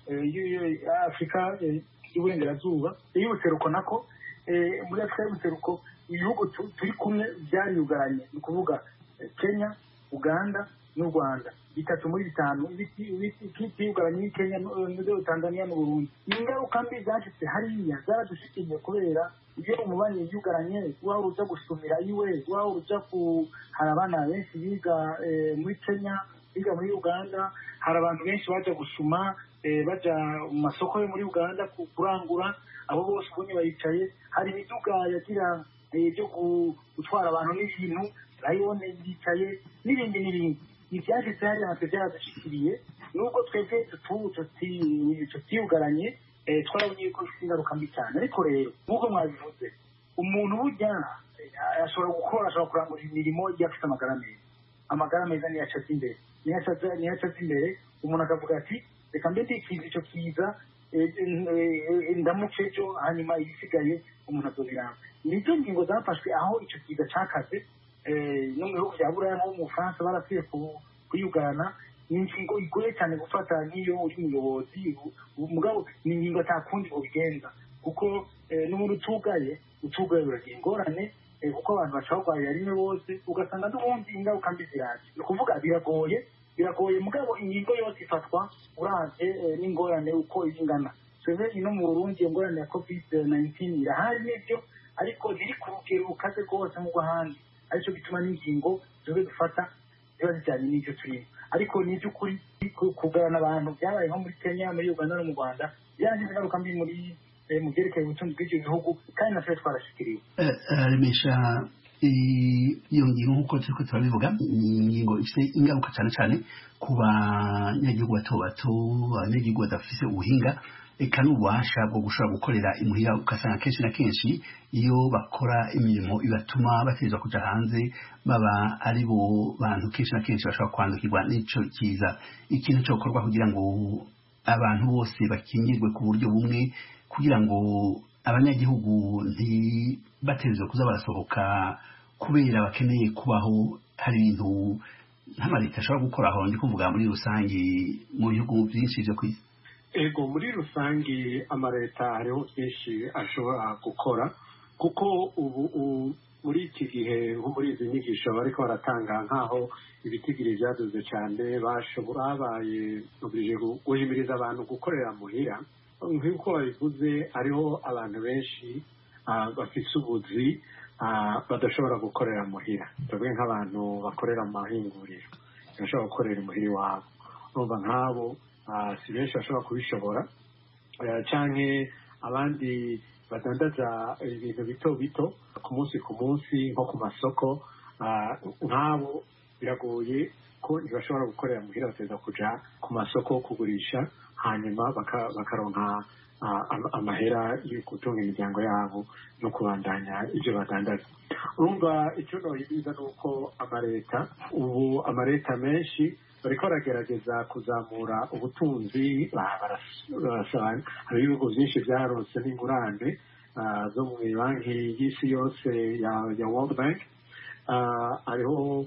[SPEAKER 5] Africa y'Uburengerazuba y'Ubuseruko. Nako muri Afrika y'Ubuseruko ibihugu turi kumwe byariyugaranye, ni ukuvuga Kenya, Uganda n'u Rwanda. Bitatu muri bitanu byugaranye ni Kenya, Tanzania n'u Burundi. Ingaruka mbi zashitse hariya zaradushikiye kubera iyo umubanye yugaranye, waba uruja gusumira iwe, waba uruja ku hari abana benshi biga muri Kenya, biga muri Uganda. Hari abantu benshi baja gusuma baja mu masoko yo muri Uganda kurangura. Abo bose ubunye bayicaye. Hari imiduga yagira byo gutwara abantu n'ibintu bayibone yicaye n'ibindi n'ibindi. Ibyashitse hariya natwe byaradushyikiriye, nubwo twebwe tutiyugaranye twarabonye ko ifite ingaruka mbi cyane. Ariko rero nk'uko mwabivuze, umuntu burya ashobora gukora, ashobora kurangura imirimo iyo afite amagara meza. Amagara meza niyo acaza imbere, niyo acaza imbere. Umuntu akavuga ati reka mbe ndikiza icyo kiza ndamuce ejo hanyuma ibisigaye umuntu azobiranga nizo ngingo zafashwe aho icyo kiza cakaze no mu bihugu bya buraya nko mu bufaransa barapfuye kuyugana ni ingingo igoye cyane gufata nk'iyo uri umuyobozi mugabo ni ingingo atakundi ubigenza kuko n'umuntu utugaye utugaye uragira ingorane kuko abantu bacawugwaye rimwe bose ugasanga n'ubundi ingaruka mbi ziraje ni ukuvuga biragoye biragoye mugabo ingingo yose ifatwa uravye n'ingorane uko ingana twebwe ino mu Burundi ingorane ya covid nineteen irahari n'ibyo ariko ziri ku rugero rukaze rwose nk'ubwo ahandi aricyo bituma n'ingingo zobe dufata ziba zijyanye n'ibyo turimo ariko ni iby'ukuri kugarana abantu byabaye nko muri Kenya muri Uganda no mu Rwanda byagize ingaruka mbi muri mu byerekeye ubutunzi bw'ibyo bihugu kandi natwe twarashikiriwe
[SPEAKER 1] remesha iyo ngingo nk'uko turiko turabivuga ni ingingo ifite ingaruka cyane cyane ku banyagihugu bato bato abanyagihugu badafise ubuhinga eka n'ububasha bwo gushobora gukorera imuhira ugasanga kenshi na kenshi iyo bakora imirimo ibatuma bategerezwa kuja hanze baba ari bo bantu kenshi na kenshi bashobora kwandukirwa n'ico kiza ikintu cyo gukorwa kugira ngo abantu bose bakingirwe ku buryo bumwe kugira ngo abanyagihugu ntibategerezwe kuza barasohoka kubera bakeneye kubaho hari ibintu nk'amaleta ashobora gukora aho ndi kuvuga muri rusange mu bihugu byinshi byo kwisi
[SPEAKER 4] ego muri rusange amaleta hariho byinshi ashobora gukora kuko ubu muri iki gihe nko muri izi nyigisho bariko baratanga nk'aho ibitigiri byaduze cyane bashobora babaye oblige guhimiriza abantu gukorera muhira nk'uko babivuze hariho abantu benshi bafite ubuzi badashobora gukorera muhira tuvuge nk'abantu bakorera mu mahinguriro bashobora gukorera muhira iwabo urumva nk'abo si benshi bashobora kubishobora canke abandi badandaza ibintu bito bito ku munsi ku munsi nko ku masoko nk'abo biragoye ko ntibashobora gukorera muhira bateza kuja ku masoko kugurisha hanyuma bakaronka amahera yo gutunga imiryango yabo no kubandanya ibyo badandaza urumva icyo nohiriza ni uko amaleta ubu amaleta menshi bariko baragerageza kuzamura ubutunzi barasaba hari ibihugu byinshi byaronse n'ingurane zo mu banki y'isi yose ya World Bank hariho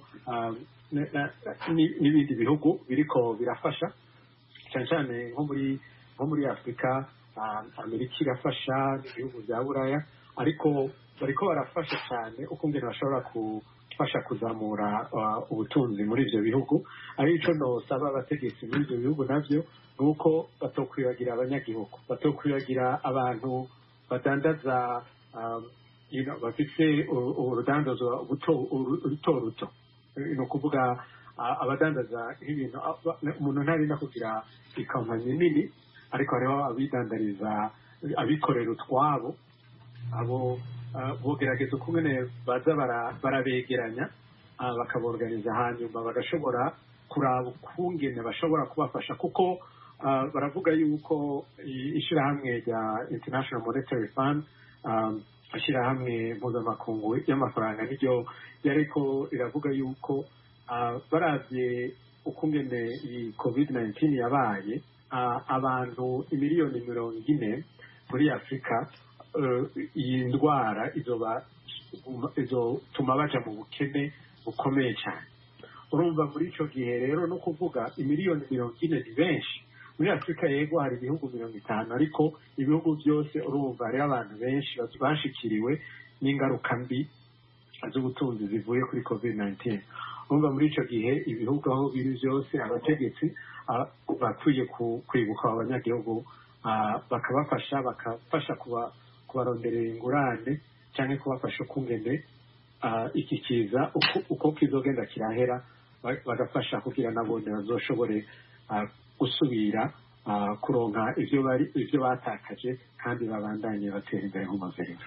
[SPEAKER 4] n'ibindi bihugu biriko birafasha cyane cyane nko muri nko muri Afurika Amerika irafasha n'ibihugu bya buraya ariko bariko barafasha cyane uko ngene bashobora gufasha kuzamura ubutunzi muri ivyo bihugu arico nosaba abategetsi muri ivyo bihugu navyo nuko batokwibagira abanyagihugu batokwibagira abantu badandaza you know bafise urudandazo ruto ruto ni ukuvuga abadandaza ibintu umuntu ntarinda kugira ikampanyi nini ariko hariho abidandariza abikorera utwabo abo bogerageza ukungene baza barabegeranya bakaborganiza hanyuma bagashobora kuraba ukungene bashobora kubafasha kuko baravuga yuko ishirahamwe rya International Monetary Fund ishirahamwe mpuzamakungu y'amafaranga niryo yariko iravuga yuko baravye ukungene iyi covid nineteen yabaye abantu imiliyoni mirongo ine muri Afrika iyi ndwara izoba izotuma baja mu bukene bukomeye cyane urumva muri ico gihe rero no kuvuga imiliyoni mirongo ine ni benshi muri Afrika yego hari ibihugu mirongo itanu ariko ibihugu byose urumva hari abantu benshi bashikiriwe n'ingaruka mbi z'ubutunzi zivuye kuri covid nineteen urumva muri ico gihe ibihugu aho biri byose abategetsi bakwiye kwibuka abanyagihugu bakabafasha bakafasha kuba kubaronderera ingurane cyangwa kubafasha ukungene iki kiza uko kizogenda kirahera bagafasha kugira nabone bazoshobore gusubira kuronka ivyo bari ivyo batakaje kandi babandanye batera imbere nk'umuveri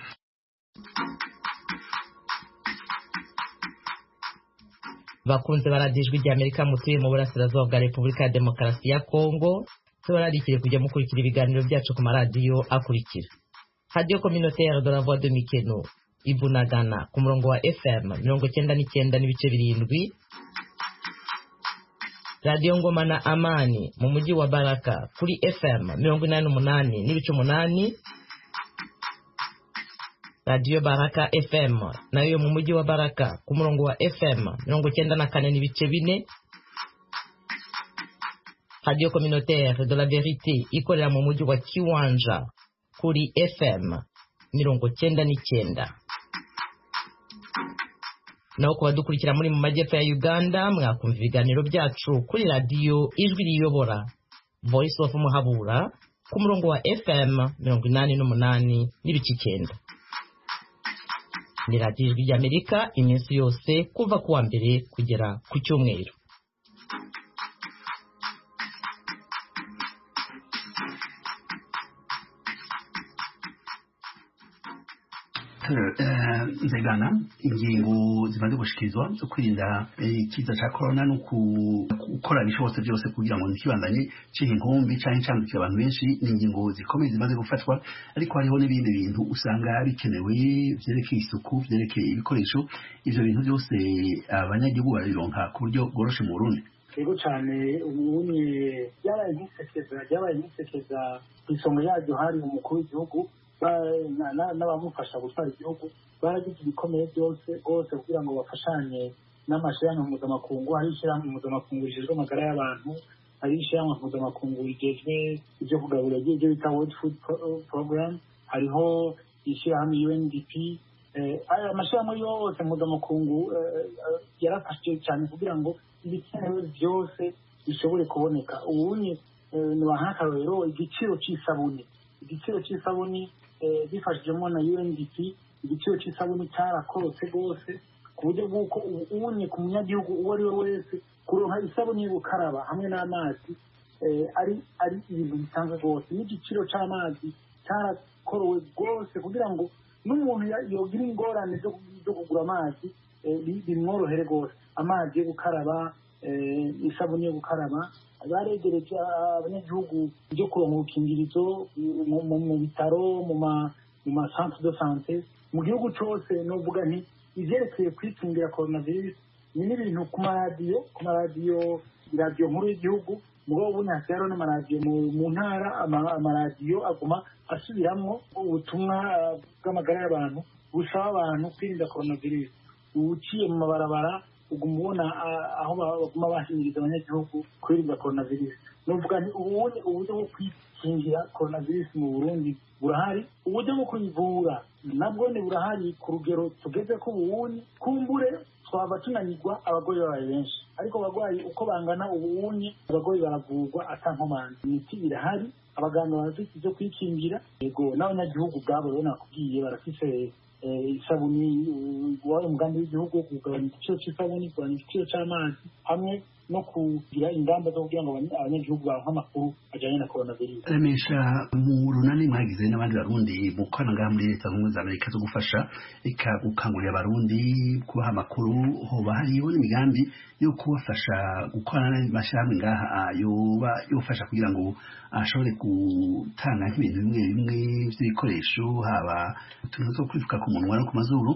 [SPEAKER 2] bakunze baradijwe rya Amerika mutuye mu burasirazuba bwa Repubulika ya Demokarasi ya Kongo tubararikire kujya mukurikira ibiganiro byacu ku maradiyo akurikira Radio Communautaire de la Voix de Mikeno Ibunagana ku murongo wa F M mirongo cyenda n'icyenda n'ibice birindwi radiyo Ngoma na Amani mu mujyi wa Baraka kuri F M mirongo inani n'umunani n'ibice umunani, radiyo Baraka F M nayo mu mujyi wa Baraka ku murongo wa F M mirongo icyenda na kane n'ibice bine, radiyo communautaire de la Verite ikorera mu mujyi wa Kiwanja kuri F M mirongo icyenda n'icyenda. Naho kuba dukurikira muri mu majyepfo ya Uganda mwakumva ibiganiro byacu kuri radiyo Ijwi Riyobora Voice of Muhabura ku murongo wa F M mirongo inani n'umunani n'ibice icyenda. Ni radiyo Ijwi ry'Amerika iminsi yose kuva kuwa mbere kugera ku cyumweru.
[SPEAKER 1] Nzegana ingingo zimaze gushikirizwa zo kwirinda ikiza cya corona no gukora ibishobotse byose kugira ngo ntikibandanye cihe inkumbi cyangwa incandukira abantu benshi, ni ingingo zikomeye zimaze gufatwa, ariko hariho n'ibindi bintu usanga bikenewe vyerekeye isuku, vyerekeye ibikoresho. Ivyo bintu byose abanyagihugu barironka ku buryo bworoshe mu Burundi.
[SPEAKER 5] Ego cyane ubunye byabaye nk'isekeza byabaye nk'isekeza ku isonga yaryo hari umukuru w'igihugu n'abamufasha gutwara igihugu baragize ibikomeye byose rwose kugira ngo bafashanye n'amashyirahamwe mpuzamakungu. Hari ishyirahamwe mpuzamakungu rijejwe amagara y'abantu, hari ishyirahamwe mpuzamakungu rijejwe ibyo kugaburira ibyo bita World Food Program, hariho ishyirahamwe U N D P. Amashyirahamwe yose mpuzamakungu yarafashije cyane kugira ngo ibikenewe byose bishobore kuboneka. Ubunye nibahakarorero igiciro cy'isabuni igiciro cy'isabuni bifashijemo na U N D P, igiciro cy'isabuni cyarakorotse rwose ku buryo bw'uko ubunye ku munyagihugu uwo ari we wese kuronka isabuni yo gukaraba hamwe n'amazi ari ari ibintu bisanzwe rwose. N'igiciro cy'amazi cyarakorowe rwose kugira ngo n'umuntu yogira ingorane zo kugura amazi bimworohere rwose. Amazi yo gukaraba, isabuni yo gukaraba, baregereje abanyagihugu byo kuronka ubukingirizo mu bitaro, mu ma centre de santé mu gihugu cyose. Novuga nti ivyerekeye kwikingira coronavirus ni n'ibintu ku maradiyo ku maradiyo iradiyo nkuru y'igihugu, mugabo ubu hasigaye n'amaradiyo mu ntara, amaradiyo aguma asubiramwo ubutumwa bw'amagara y'abantu busaba abantu kwirinda coronavirus. Uciye mu mabarabara uguma ubona aho baguma bahimiriza abanyagihugu kwirinda coronavirus. Novuga nti ubundi uburyo bwo kwikingira coronavirus mu Burundi burahari, uburyo bwo kuyivura nabwo ni burahari ku rugero tugeze ko ubundi kumbure twaba tunanirwa abagoyi babaye benshi, ariko abagwayi uko bangana ubundi abagoyi baravurwa atankomanzi. Imiti irahari, abaganga barafite ibyo kwikingira, yego n'abanyagihugu ubwabo rero nakubwiye barafise isabuni. Wari umugambi w'igihugu wo kugabanya igiciro cy'isabuni, kugabanya igiciro cy'amazi, hamwe no kugira ingamba zo kugira ngo abanyagihugu baronke amakuru ajyanye na coronavirus.
[SPEAKER 1] Remesha mu runani mwagize n'abandi barundi mu korana ngaha muri Leta Zunze za Amerika zo gufasha eka gukangurira abarundi kubaha amakuru, hoba hariho n'imigambi yo kubafasha gukorana n'amashyirahamwe ngaha yoba yofasha kugira ngo ashobore gutanga nk'ibintu bimwe bimwe by'ibikoresho, haba utuntu two kwifuka ku munwa no ku mazuru,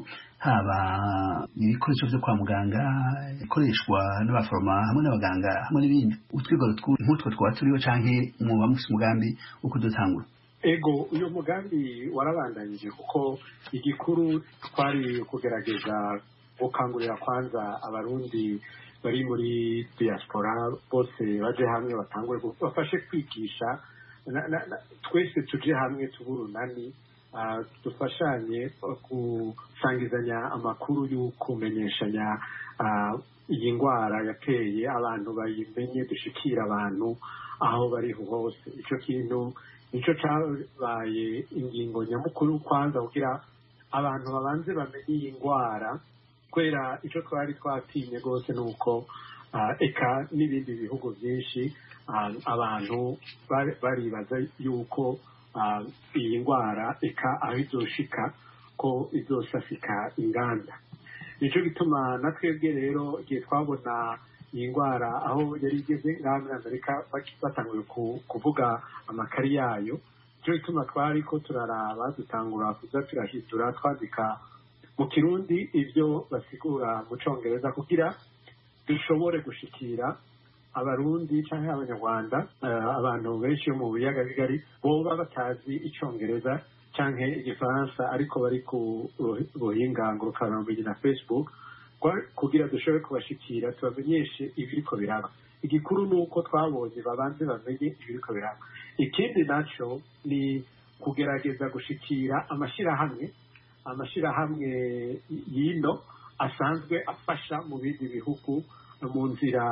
[SPEAKER 1] haba ibikoresho byo kwa muganga bikoreshwa n'abaforoma hamwe n'abaganga hamwe n'ibindi. Utwigoro nk'utwo twaba turiho canke muba mufise umugambi wo kudutangura?
[SPEAKER 4] Ego, uyu mugambi warabandanyije kuko igikuru twari kugerageza gukangurira kwanza abarundi bari muri diaspora bose baje hamwe batangure bafashe kwigisha, twese tuje hamwe tuburunani dufashanye gusangizanya amakuru y'ukumenyeshanya iyi ndwara yateye abantu bayimenye, dushikira abantu aho bari hose. Icyo kintu nicyo cyabaye ingingo nyamukuru kwanza kugira abantu babanze bamenye iyi ndwara, kubera icyo twari twatinye rwose nuko eka n'ibindi bihugu byinshi abantu baribaza yuko iyi ndwara eka aho izoshika ko izosafika inganda. Nicyo gituma na twebwe rero igihe twabona iyi ndwara aho yari igeze ngaha muri Amerika batanguye kuvuga amakari yayo, nicyo gituma twari ko turaraba dutangura kuza turahindura twandika mu Kirundi ibyo basigura mu Congereza kugira dushobore gushikira abarundi cyangwa abanyarwanda abantu benshi bo mu biyaga bigari boba batazi icyongereza cyangwa igifaransa ariko bari ku buhinga ngurukanabumenyi na Facebook kugira dushobore kubashikira tubamenyeshe ibiriko biraba. Igikuru ni uko twabonye babanze bamenye ibiriko biraba. Ikindi naco ni kugerageza gushikira amashirahamwe amashirahamwe yino asanzwe afasha mu bindi bihugu mu nzira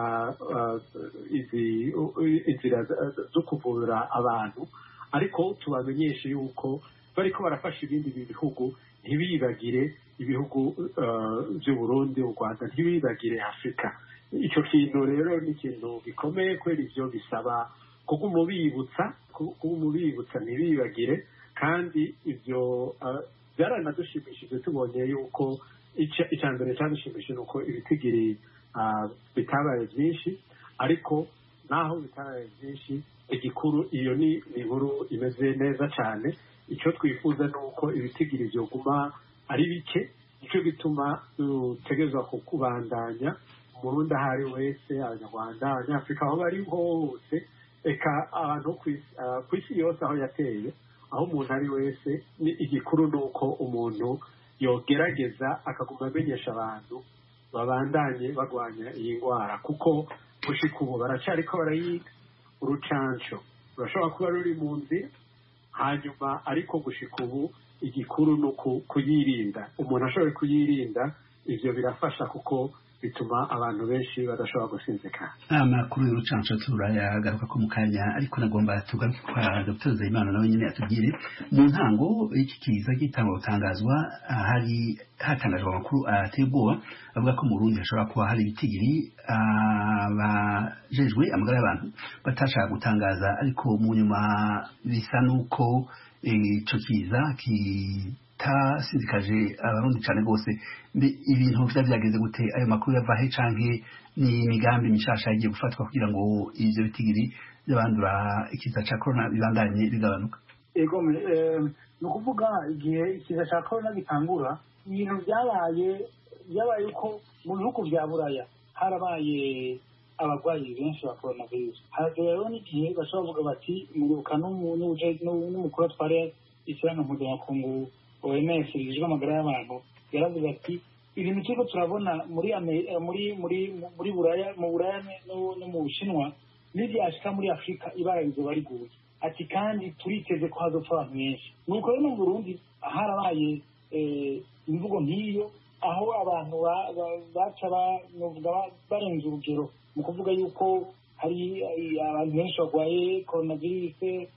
[SPEAKER 4] inzira zo kuvura abantu, ariko tubamenyeshe yuko bariko barafasha ibindi bihugu ntibibagire ibihugu by'u Burundi, u Rwanda, ntibibagire Afurika. Icyo kintu rero ni ikintu gikomeye kubera ivyo bisaba kuguma ubibutsa kuguma ubibutsa ntibibagire, kandi ivyo byaranadushimishije tubonye yuko icya mbere cyadushimishije ni uko ibitigiri bitabaye byinshi, ariko naho bitabaye byinshi igikuru iyo ni inkuru imeze neza cyane. Icyo twifuza ni uko ibitigiri byoguma ari bike, nicyo gituma dutegerezwa kukubandanya umurundi aho ari wese, abanyarwanda, abanyafurika, aho bari hose, eka abantu ku isi yose aho yateye, aho umuntu ari wese, ni igikuru ni uko umuntu yogerageza akaguma amenyesha abantu babandanye bagwanya iyi ndwara, kuko gushika ubu baracyariko barayiga. Urucanco rurashobora kuba ruri mu nzira, hanyuma ariko gushika ubu igikuru ni kuyirinda. Umuntu ashoboye kuyirinda, ivyo birafasha kuko bituma abantu benshi badashobora gusinzikana.
[SPEAKER 1] Amakuru y'urucanco turayagaruka ko mu kanya, ariko nagomba tugaruke kwa Dr Nzeyimana nawe nyine atubwire mu ntango iki kiza gitangwa gutangazwa hari hatangajwe amakuru ateye ubwoba avuga ko mu Burundi hashobora kuba hari ibitigiri abajejwe amagara y'abantu batashaka gutangaza, ariko mu nyuma bisa nuko ico kiza kitasindikaje abarundi cyane rwose. Mbe ibintu vya byageze gute? Ayo makuru yava he canke ni imigambi mishasha yagiye gufatwa kugira ngo ivyo bitigiri by'abandura ikiza ca corona bibandanye bigabanuka?
[SPEAKER 5] Ego ni ukuvuga igihe ikiza ca corona gitangura, ibintu byabaye byabaye uko mu bihugu vya Buraya harabaye abarwayi benshi ba coronavirus. Hagera rero n'igihe bashobora kuvuga bati muribuka n'umukuru atwara ishyirahamwe mpuzamakungu O M S rijejwe amagara y'abantu yaravuze ati ibintu turiko turabona muri muri muri muri Buraya mu Buraya no mu Bushinwa n'ibyashika muri Afurika ibara rizoba riguye. Ati kandi turiteze ko hazopfa abantu benshi. Nuko rero mu Burundi harabaye imvugo nk'iyo, aho abantu baca barenze urugero mu kuvuga yuko hari abantu benshi barwaye coronavirus,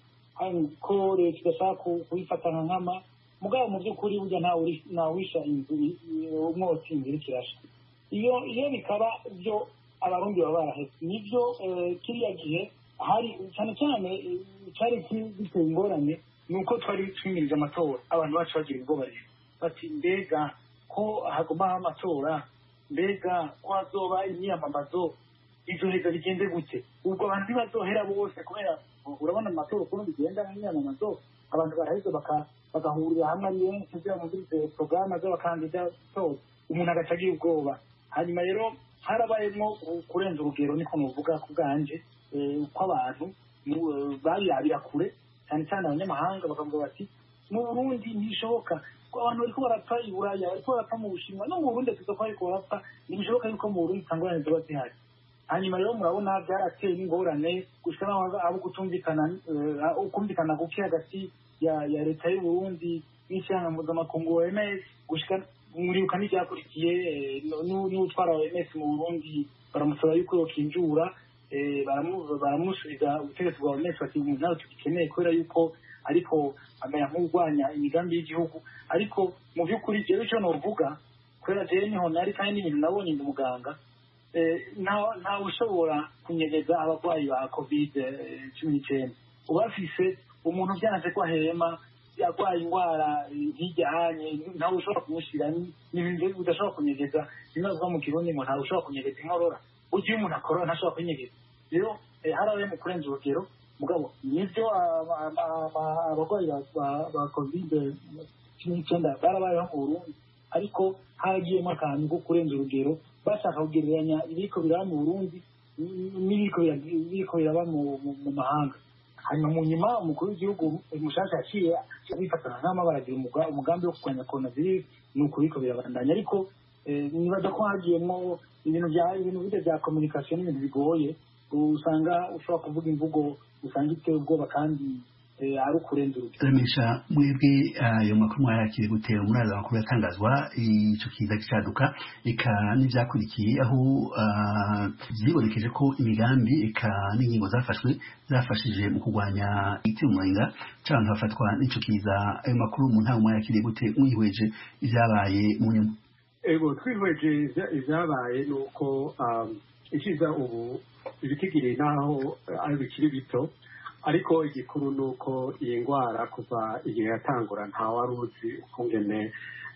[SPEAKER 5] ko leta idashaka kuyifatana nkama. Mugabo mu by'ukuri burya ntawisha umwotsi inzira ikirasha. Iyo iyo bikaba byo abarundi baba barahetse. Nibyo kiriya gihe hari cyane cyane cyari giteye ingorane, ni uko twari twimirije amatora. Abantu bacu bagira ubwoba rero bati mbega ko hagomba amatora, mbega ko hazoba imyiyamamazo, izo heza bigende gute? Ubwo abantu ntibazohera bose, kubera urabona amatora ukuntu bigenda nk'imyiyamamazo, abantu baraheze bagahurira hamwe ari benshi kugira ngo muri porogaramu z'abakandida zose, umuntu agaca agira ubwoba. Hanyuma rero harabayemo kurenza urugero, niko nuvuga ku bwanje, uko abantu bariyabira kure, cyane cyane abanyamahanga bakavuga bati mu Burundi ntibishoboka ko abantu bariko barapfa i Buraya, bariko barapfa mu Bushinwa, no mu Burundi tuza ko bariko barapfa, ntibishoboka yuko mu Burundi tangorane ziba zihari. Hanyuma rero murabona byarateye n'ingorane gushika naho abo kutumvikana ukumvikana guke hagati ya ya leta y'u Burundi n'ishyanga mpuzamakungu O M S, gushika muribuka n'ibyakurikiye n'utwara O M S mu Burundi baramusaba yuko yokinjura, baramusubiza ubutegetsi bwa O M S bati umuntu nawe tugikeneye kubera yuko ariko amenya nk'urwanya imigambi y'igihugu. Ariko mu by'ukuri jewe icyo novuga, kubera jewe niho nari kandi n'ibintu nabonye ndi muganga, ntawe ushobora kunyegeza abarwayi ba covid cumi n'icyenda. Ubafise umuntu byanze ko ahema yarwaye indwara nk'ijyanye, ntawe ushobora kumushyira n'ibintu udashobora kunyegeza. Bimwe bivuga mu Kirundi ngo ntawe ushobora kunyegeza inkorora, burya iyo umuntu akorora ntashobora kunyegeza. Rero harabaye mu kurenza urugero, mugabo nibyo abarwayi ba covid cumi n'icyenda barabayeho mu Burundi, ariko haragiyemo akantu ko kurenza urugero, bashaka kugereranya ibiriko biraba mu Burundi n'ibiriko biraba mu mahanga. Hanyuma mu nyuma umukuru w'igihugu mushasha yaciye bifatana nk'ama baragira umugambi wo kurwanya coronavirus nuko biriko birabandanya, ariko nibaza ko hagiyemo ibintu bya ibintu bide bya communication n'ibintu bigoye, usanga ushobora kuvuga imvugo usanga iteye ubwoba kandi ari ukurenza urugero.
[SPEAKER 1] Remesha mwebwe ayo makuru mwarakiri gutera umuraza makuru yatangazwa ico kiza kicaduka eka n'ivyakurikiye aho vyibonekeje ko imigambi eka n'ingingo zafashwe zafashije mu kurwanya igitumurenga cyangwa hafatwa n'ico kiza. Ayo makuru mu ntawe mwarakiri gute mwihweje ivyabaye mu nyuma?
[SPEAKER 4] Ego twihweje ivyabaye nuko ikiza ubu ibitigiri naho ari bikiri bito, ariko igikuru nuko iyi ngwara kuva igihe yatangura nta wari uzi ukungene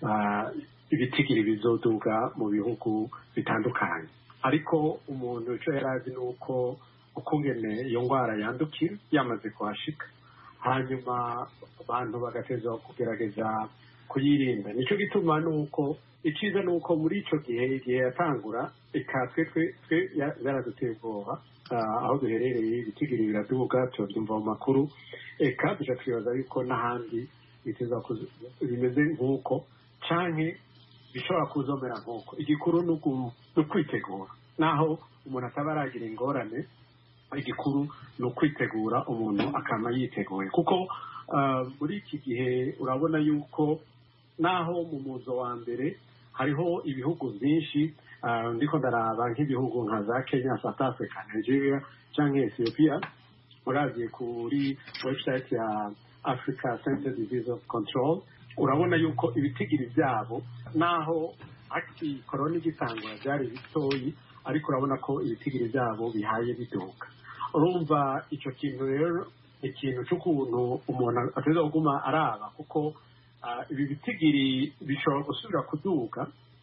[SPEAKER 4] ibitigiri bizoduga mu bihugu bitandukanye, ariko umuntu ico yarazi nuko ukungene iyo ngwara yandukira yamaze kuhashika, hanyuma abantu bagateza kugerageza kuyirinda. Nico gituma nuko iciza nuko muri ico gihe igihe yatangura eka twe twe yaraduteye ubwoba aho duherereye ibitigiri biraduga tubyumva mu makuru, eka duca twibaza yuko n'ahandi biteza bimeze nk'uko canke bishobora kuzomera nk'uko. Igikuru ni ukwitegura, naho umuntu ataba aragira ingorane, igikuru ni ukwitegura umuntu akama yiteguye, kuko muri iki gihe urabona yuko naho mu muzo wa mbere hariho ibihugu byinshi ndiko ndaraba nk'ibihugu nka za Kenya, South Africa, Nigeria canke Ethiopia. Uraziye kuri website ya Africa Center Disease Control urabona yuko ibitigiri byabo naho akti corona igitangura byari bitoyi, ariko urabona ko ibitigiri byabo bihaye biduka. Urumva ico kintu rero ikintu cy'ukuntu umuntu ateza kuguma araba, kuko ibi bitigiri bishobora gusubira kuduka.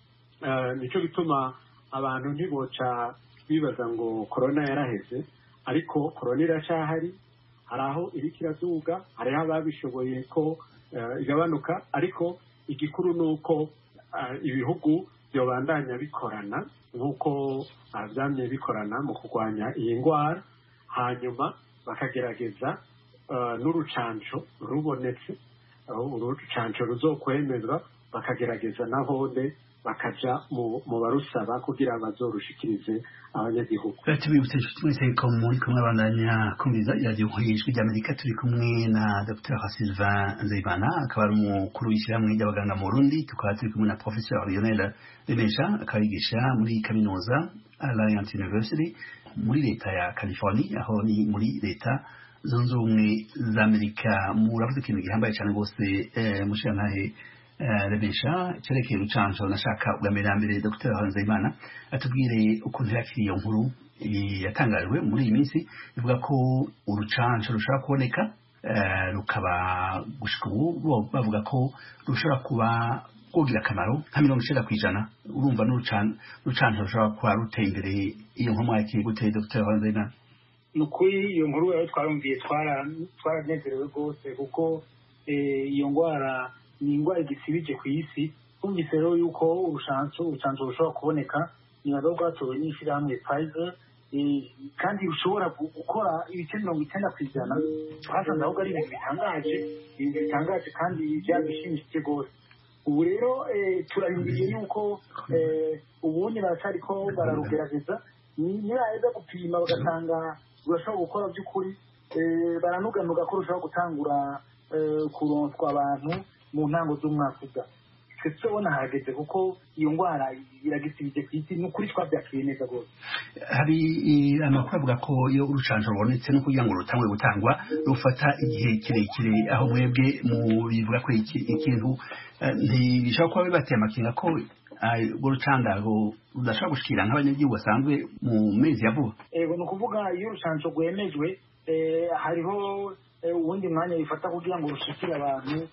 [SPEAKER 4] Nico bituma abantu ntiboca bibaza ngo corona yaraheze, ariko corona iracahari, hari aho iriko iraduga, hariho ababishoboye ko igabanuka, ariko igikuru nuko ibihugu byobandanya bikorana nk'uko byamye bikorana mu kurwanya iyi ngwara, hanyuma bakagerageza n'urucanco rubonetse, urucanco ruzokwemezwa, bakagerageza nahone bakaja mu barusaba kugira bazorushikirize abanyagihugu.
[SPEAKER 1] Tubibutse inshuti mwese ko muri kumwe abandanya kumviza iradiyo ijwi ry'Amerika, turi kumwe na Docteur Sylvain Nzeyimana, akaba ari umukuru w'ishyirahamwe ry'abaganga mu Burundi, tukaba turi kumwe na Professeur Lionel Remesha, akaba yigisha muri kaminuza Alliance University muri leta ya California, aho ni muri leta zunze ubumwe za Amerika. Muravuze ikintu gihambaye cyane rwose mushirantahe Remesha cerekeye urucanco. Nashaka ubwa mbere mbere Docteur Nzeyimana atubwire ukuntu yakiriye iyo nkuru yatangajwe muri iyi minsi ivuga ko urucanco rushobora kuboneka, rukaba gushika ubu bavuga ko rushobora kuba kugira akamaro nka mirongo icenda kw'ijana. Urumva n'urucanco rushobora kuba ruteye imbere. Iyo nkuru mwakiriye gute Docteur Nzeyimana?
[SPEAKER 5] Nukuri iyo nkuru rero twarumviye twaranezerewe rwose, kuko iyo ngwara ni ingwara igisibije ku isi. Twumvise rero yuko urushanso urucanco rushobora kuboneka, nibaza ko rwatowe n'ishirahamwe Pfizer, kandi rushobora gukora ibice mirongo icenda kw'ijana. Twasanze ahubwo ari ibintu bitangaje, ibintu bitangaje kandi vyabishimishije rwose. Ubu rero turarindiriye yuko ubundi baracariko bararugerageza, nibaheza gupima bagasanga rurashobora gukora by'ukuri, baranuganuga ko rushobora gutangura kuronswa abantu mu ntango z'umwaka uza. Twe tubona hageze, kuko iyo ngwara iragisibije ku isi, n'ukuri twabyakiriye neza rwose.
[SPEAKER 1] Hari amakuru avuga ko iyo urucanco rubonetse no kugira ngo rutangwe gutangwa rufata igihe kirekire, aho mwebwe mu bivuga ko ikintu ntibishobora kuba bibateye amakenga ko urwo rucandago rudashobora gushikira nk'abanyagihugu basanzwe mu mezi ya vuba?
[SPEAKER 5] Ego, ni ukuvuga iyo urucanco rwemejwe hariho ubundi mwanya bifata kugira ngo rushikire abantu.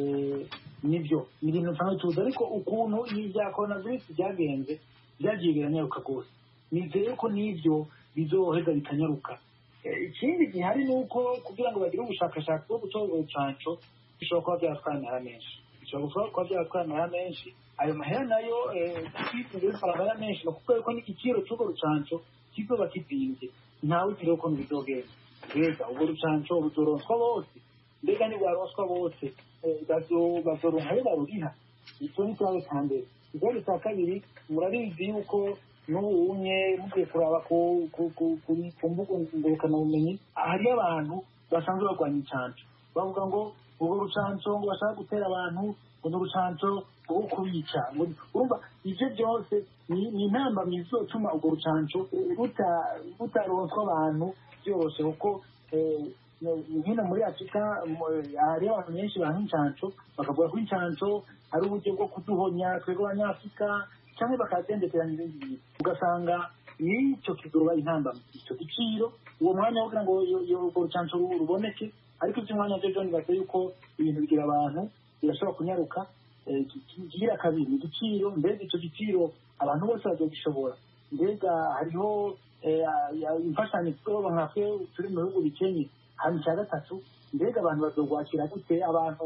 [SPEAKER 5] Nibyo ni ibintu nsanzwe tuzi, ariko ukuntu ibya coronavirus byagenze byagiye biranyaruka rwose. Nizeye ko n'ibyo bizoheza bikanyaruka. Ikindi gihari ni uko kugira ngo bagire ubushakashatsi bwo gutora urucanco bishobora kuba byatwara amahera menshi, bishobora kuba byatwara amahera menshi ayo mahera nayo twifuza faranga menshi no kuko yuko n'igiciro cy'urwo rucanco kizoba kizimvye ntawe ukiriho ukuntu bizogenda mbega ubwo rucanco buzoronswa bose mbega nibwaronswa bose bazoronka ayo baruriha icyo ni ikibazo cya mbere ikibazo cya kabiri murabizi yuko n'ubunye mugiye kuraba ku mbuga ngurukanabumenyi hariyo abantu basanzwe barwanya incanco bavuga ngo urwo rucanco ngo bashaka gutera abantu ngo ni urucanco rwo kubica urumva ivyo byose ni intambamyi izotuma urwo rucanco rutaronswa abantu byose kuko hino muri afurika hariyo abantu benshi banka incanco bakavuga ko incanco ari uburyo bwo kuduhonya twebwe abanyafurika cyangwa bakazendekeranya ibindi bintu ugasanga n'icyo kizoba intambamyi icyo giciro uwo mwanya wo kugira ngo urwo rucanco ruboneke ariko iby'umwanya byo byo nibaze yuko ibintu bigira abantu birashobora kunyaruka kigira kabiri ni igiciro mbega icyo giciro abantu bose bazogishobora mbega hariho imfashanyo tuzoba nka twe turi mu bihugu bikenye hano icya gatatu mbega abantu bazogwakira gute abantu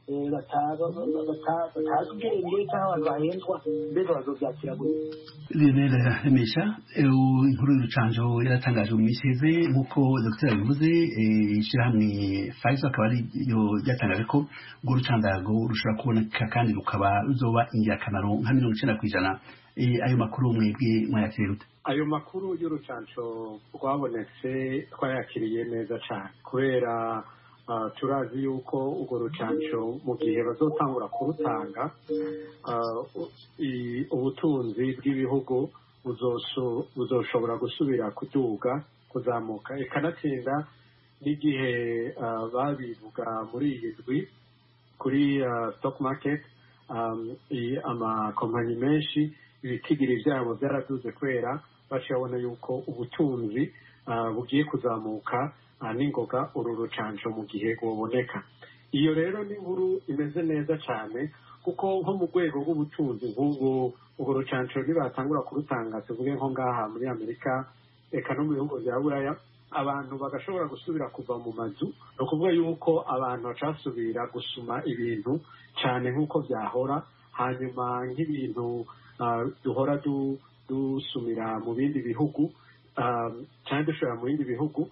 [SPEAKER 5] batazi ubwenge cyangwa abantu bahenzwa mbega bazobyakira gute
[SPEAKER 1] Lionel Remesha inkuru y'urucanco yaratangajwe mu minsi iheze nk'uko dogiteri yabivuze ishyirahamwe Pfizer akaba ariyo ryatangaje ko urwo rucandago rushobora kuboneka kandi rukaba ruzoba ingirakamaro nka mirongo icyenda ku ijana ayo makuru mwebwe mwayakiriye rute
[SPEAKER 4] ayo makuru y'urucanco rwabonetse twayakiriye neza cyane kubera turazi yuko urwo rucanco mu gihe bazotangura kurutanga ubutunzi bw'ibihugu buzoshobora gusubira kuduga kuzamuka ikanatsinda n'igihe babivuga muri iyi ndwi kuri stock market amakompanyi menshi ibitigiri byabo byaraduze kubera bashobora yuko ubutunzi bugiye kuzamuka n'ingoga uru rucanco mu gihe rwoboneka iyo rero ni inkuru imeze neza cyane kuko nko mu rwego rw'ubutunzi nk'ubwo urwo rucanco nibatangura kurutanga tuvuge nko ngaha muri amerika eka no mu bihugu bya buraya abantu bagashobora gusubira kuva mu mazu ni ukuvuga yuko abantu bacasubira gusuma ibintu cyane nk'uko byahora hanyuma nk'ibintu duhora dusumira mu bindi bihugu cyane dushobora mu bindi bihugu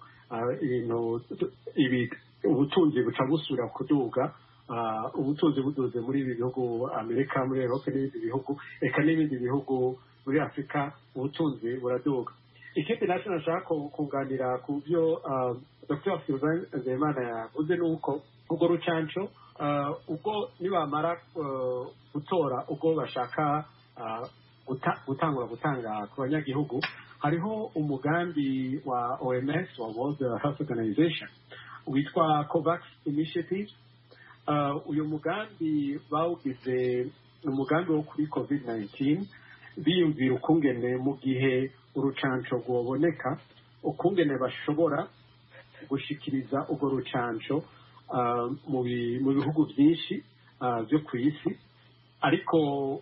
[SPEAKER 4] ibintu ubutunzi buca busubira kuduga ubutunzi buduze muri ibi bihugu amerika muri erope n'ibindi bihugu eka n'ibindi bihugu muri afurika ubutunzi buraduga ikindi nacyo nashaka kunganira ku byo dr Sylvain Nzeyimana yavuze ni uko urwo rucanco ubwo nibamara gutora ubwo bashaka gutangura gutanga ku banyagihugu hariho umugambi wa O M S wa World Health Organization witwa COVAX Initiative uyu mugambi bawugize umugambi wo kuri covid nineteen biyumvira ukungene mu gihe urucanco rwoboneka ukungene bashobora gushikiriza urwo rucanco mu bihugu byinshi byo ku isi ariko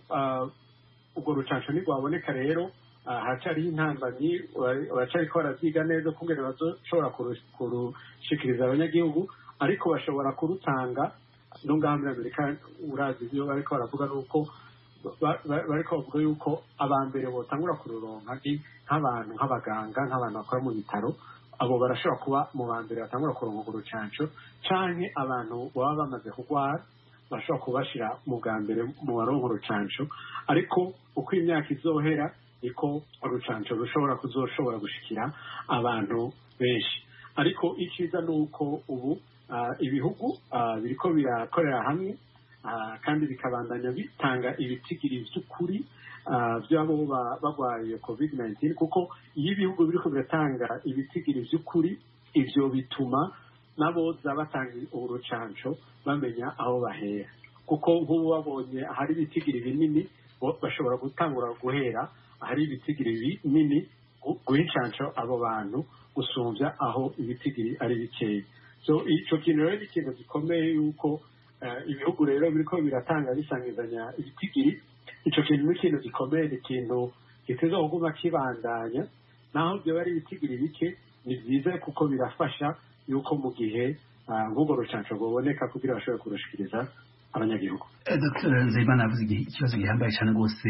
[SPEAKER 4] urwo rucanco ntirwaboneka rero hacariho intambamyi baracariko baravyiga neza ukungene bazoshobora kurushikiriza abanyagihugu ariko bashobora kurutanga no ngaha muri amerika urazi ivyo bariko baravuga nuko bariko bavuga yuko abambere botangura kururonka nk'abantu nk'abaganga nk'abantu bakora mu bitaro abo barashobora kuba mu bambere batangura kuronka urwo rucanco canke abantu baba bamaze kurwara bashobora kubashira mu bwa mbere mu baronka urucanco ariko uko imyaka izohera niko urucanco rushobora kuzoshobora gushikira abantu benshi ariko iciza nuko ubu ibihugu biriko birakorera hamwe kandi bikabandanya bitanga ibitigiri by'ukuri by'abo bagwaye covid nineteen kuko iyo ibihugu biriko biratanga ibitigiri by'ukuri ivyo bituma nabo batanga urucanco bamenya aho bahera kuko nk'ubu babonye ahari ibitigiri binini bashobora gutangura guhera ahari ibitigiri binini guha incanco abo bantu gusumvya aho ibitigiri ari bikeya so ico kintu rero ni ikintu gikomeye yuko ibihugu rero biriko biratanga bisangizanya ibitigiri ico kintu ni ikintu gikomeye ni ikintu giteza kuguma kibandanya naho byo bari ibitigiri bike ni byiza kuko birafasha yuko mu gihe nk'ubwo rucanco rwoboneka kugira bashobore kurushikiriza abanyagihugu.
[SPEAKER 1] Dr Nzeyimana avuze ikibazo gihambaye cyane rwose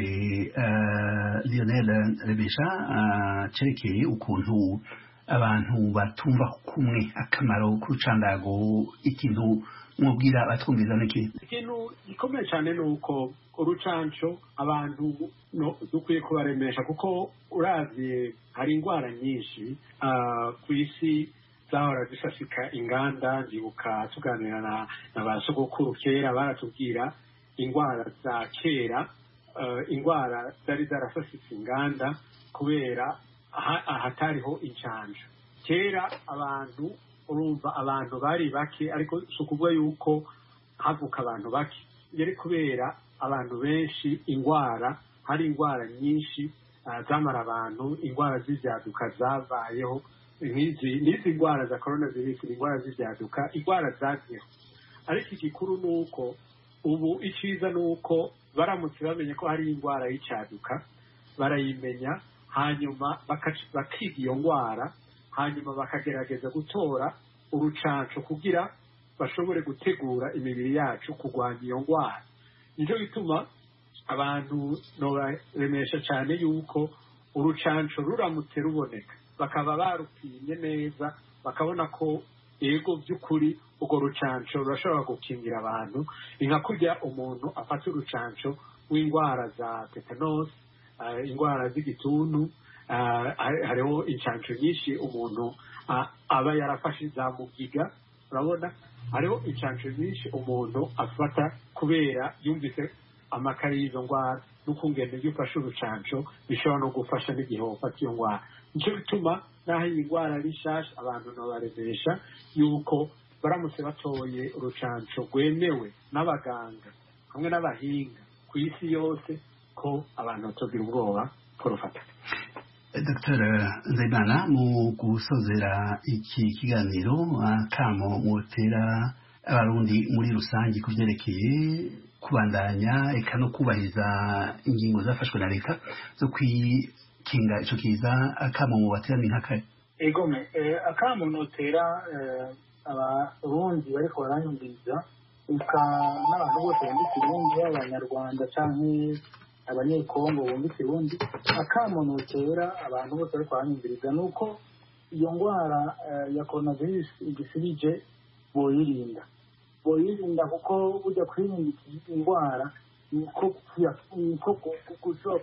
[SPEAKER 1] Lionel Rebesha cerekeye ukuntu abantu batumva kumwe akamaro k'urucandago. Ikintu mwubwira abatwumviza niki?
[SPEAKER 4] Ikintu gikomeye cyane ni uko urucanco abantu dukwiye kubaremesha, kuko uravye hari indwara nyinshi ku isi zahora zisasika inganda. Ndibuka tuganira na, na ba sogokuru kera baratubwira indwara za kera, uh, indwara zari zarasasitse inganda kubera ahatariho incanco. Kera abantu urumva abantu bari bake, ariko si ukuvuga yuko havuka abantu bake, yari kubera abantu benshi indwara, hari indwara nyinshi uh, zamara abantu, indwara z'ivyaduka zabayeho. Nizi nizi indwara za coronavirus ni indwara z'ivyaduka, indwara zagiyeho. Ariko igikuru ni uko ubu iciza ni uko baramutse bamenye ko hari indwara y'icyaduka, barayimenya hanyuma bakiga iyo ndwara, hanyuma bakagerageza gutora urucanco kugira bashobore gutegura imibiri yacu kurwanya iyo ndwara. Nicyo bituma abantu nobaremesha cyane yuko urucanco ruramutse ruboneka bakaba barupimye neza, bakabona ko ego by'ukuri urwo rucanco rurashobora gukingira abantu. Inka kurya umuntu afata urucanco w'indwara za tetanus, uh, indwara z'igituntu, uh, hariho incanco nyinshi umuntu uh, aba yarafashe za mugiga. Urabona hariho incanco nyinshi umuntu afata kubera yumvise amakari y'izo ndwara, n'ukungene iyo ufashe urucanco bishobora no gufasha n'igihe wafata iyo ndwara. Nicyo bituma naho iyi ndwara ari nshasha abantu nobaremesha yuko baramutse batoye urucanco rwemewe n'abaganga hamwe n'abahinga ku isi yose ko abantu batogira ubwoba kurufata.
[SPEAKER 1] Dr Nzeyimana, mu gusozera iki kiganiro, akamo mutera abarundi muri rusange ku vyerekeye kubandanya eka no kubahiriza ingingo zafashwe na leta zo kwikinga ico kiza, akamo mu batera ni nk'akahe?
[SPEAKER 5] Egome, akamo notera abarundi bariko baranyumviriza, eka n'abantu bose bumva ikirundi, abanyarwanda canke abanyekongo bumva ikirundi, akamo notera abantu bose bariko baranyumviriza nuko iyo ndwara ya coronavirus igisibije boyirinda boyirinda kuko burya kwirinda indwara niko gushobora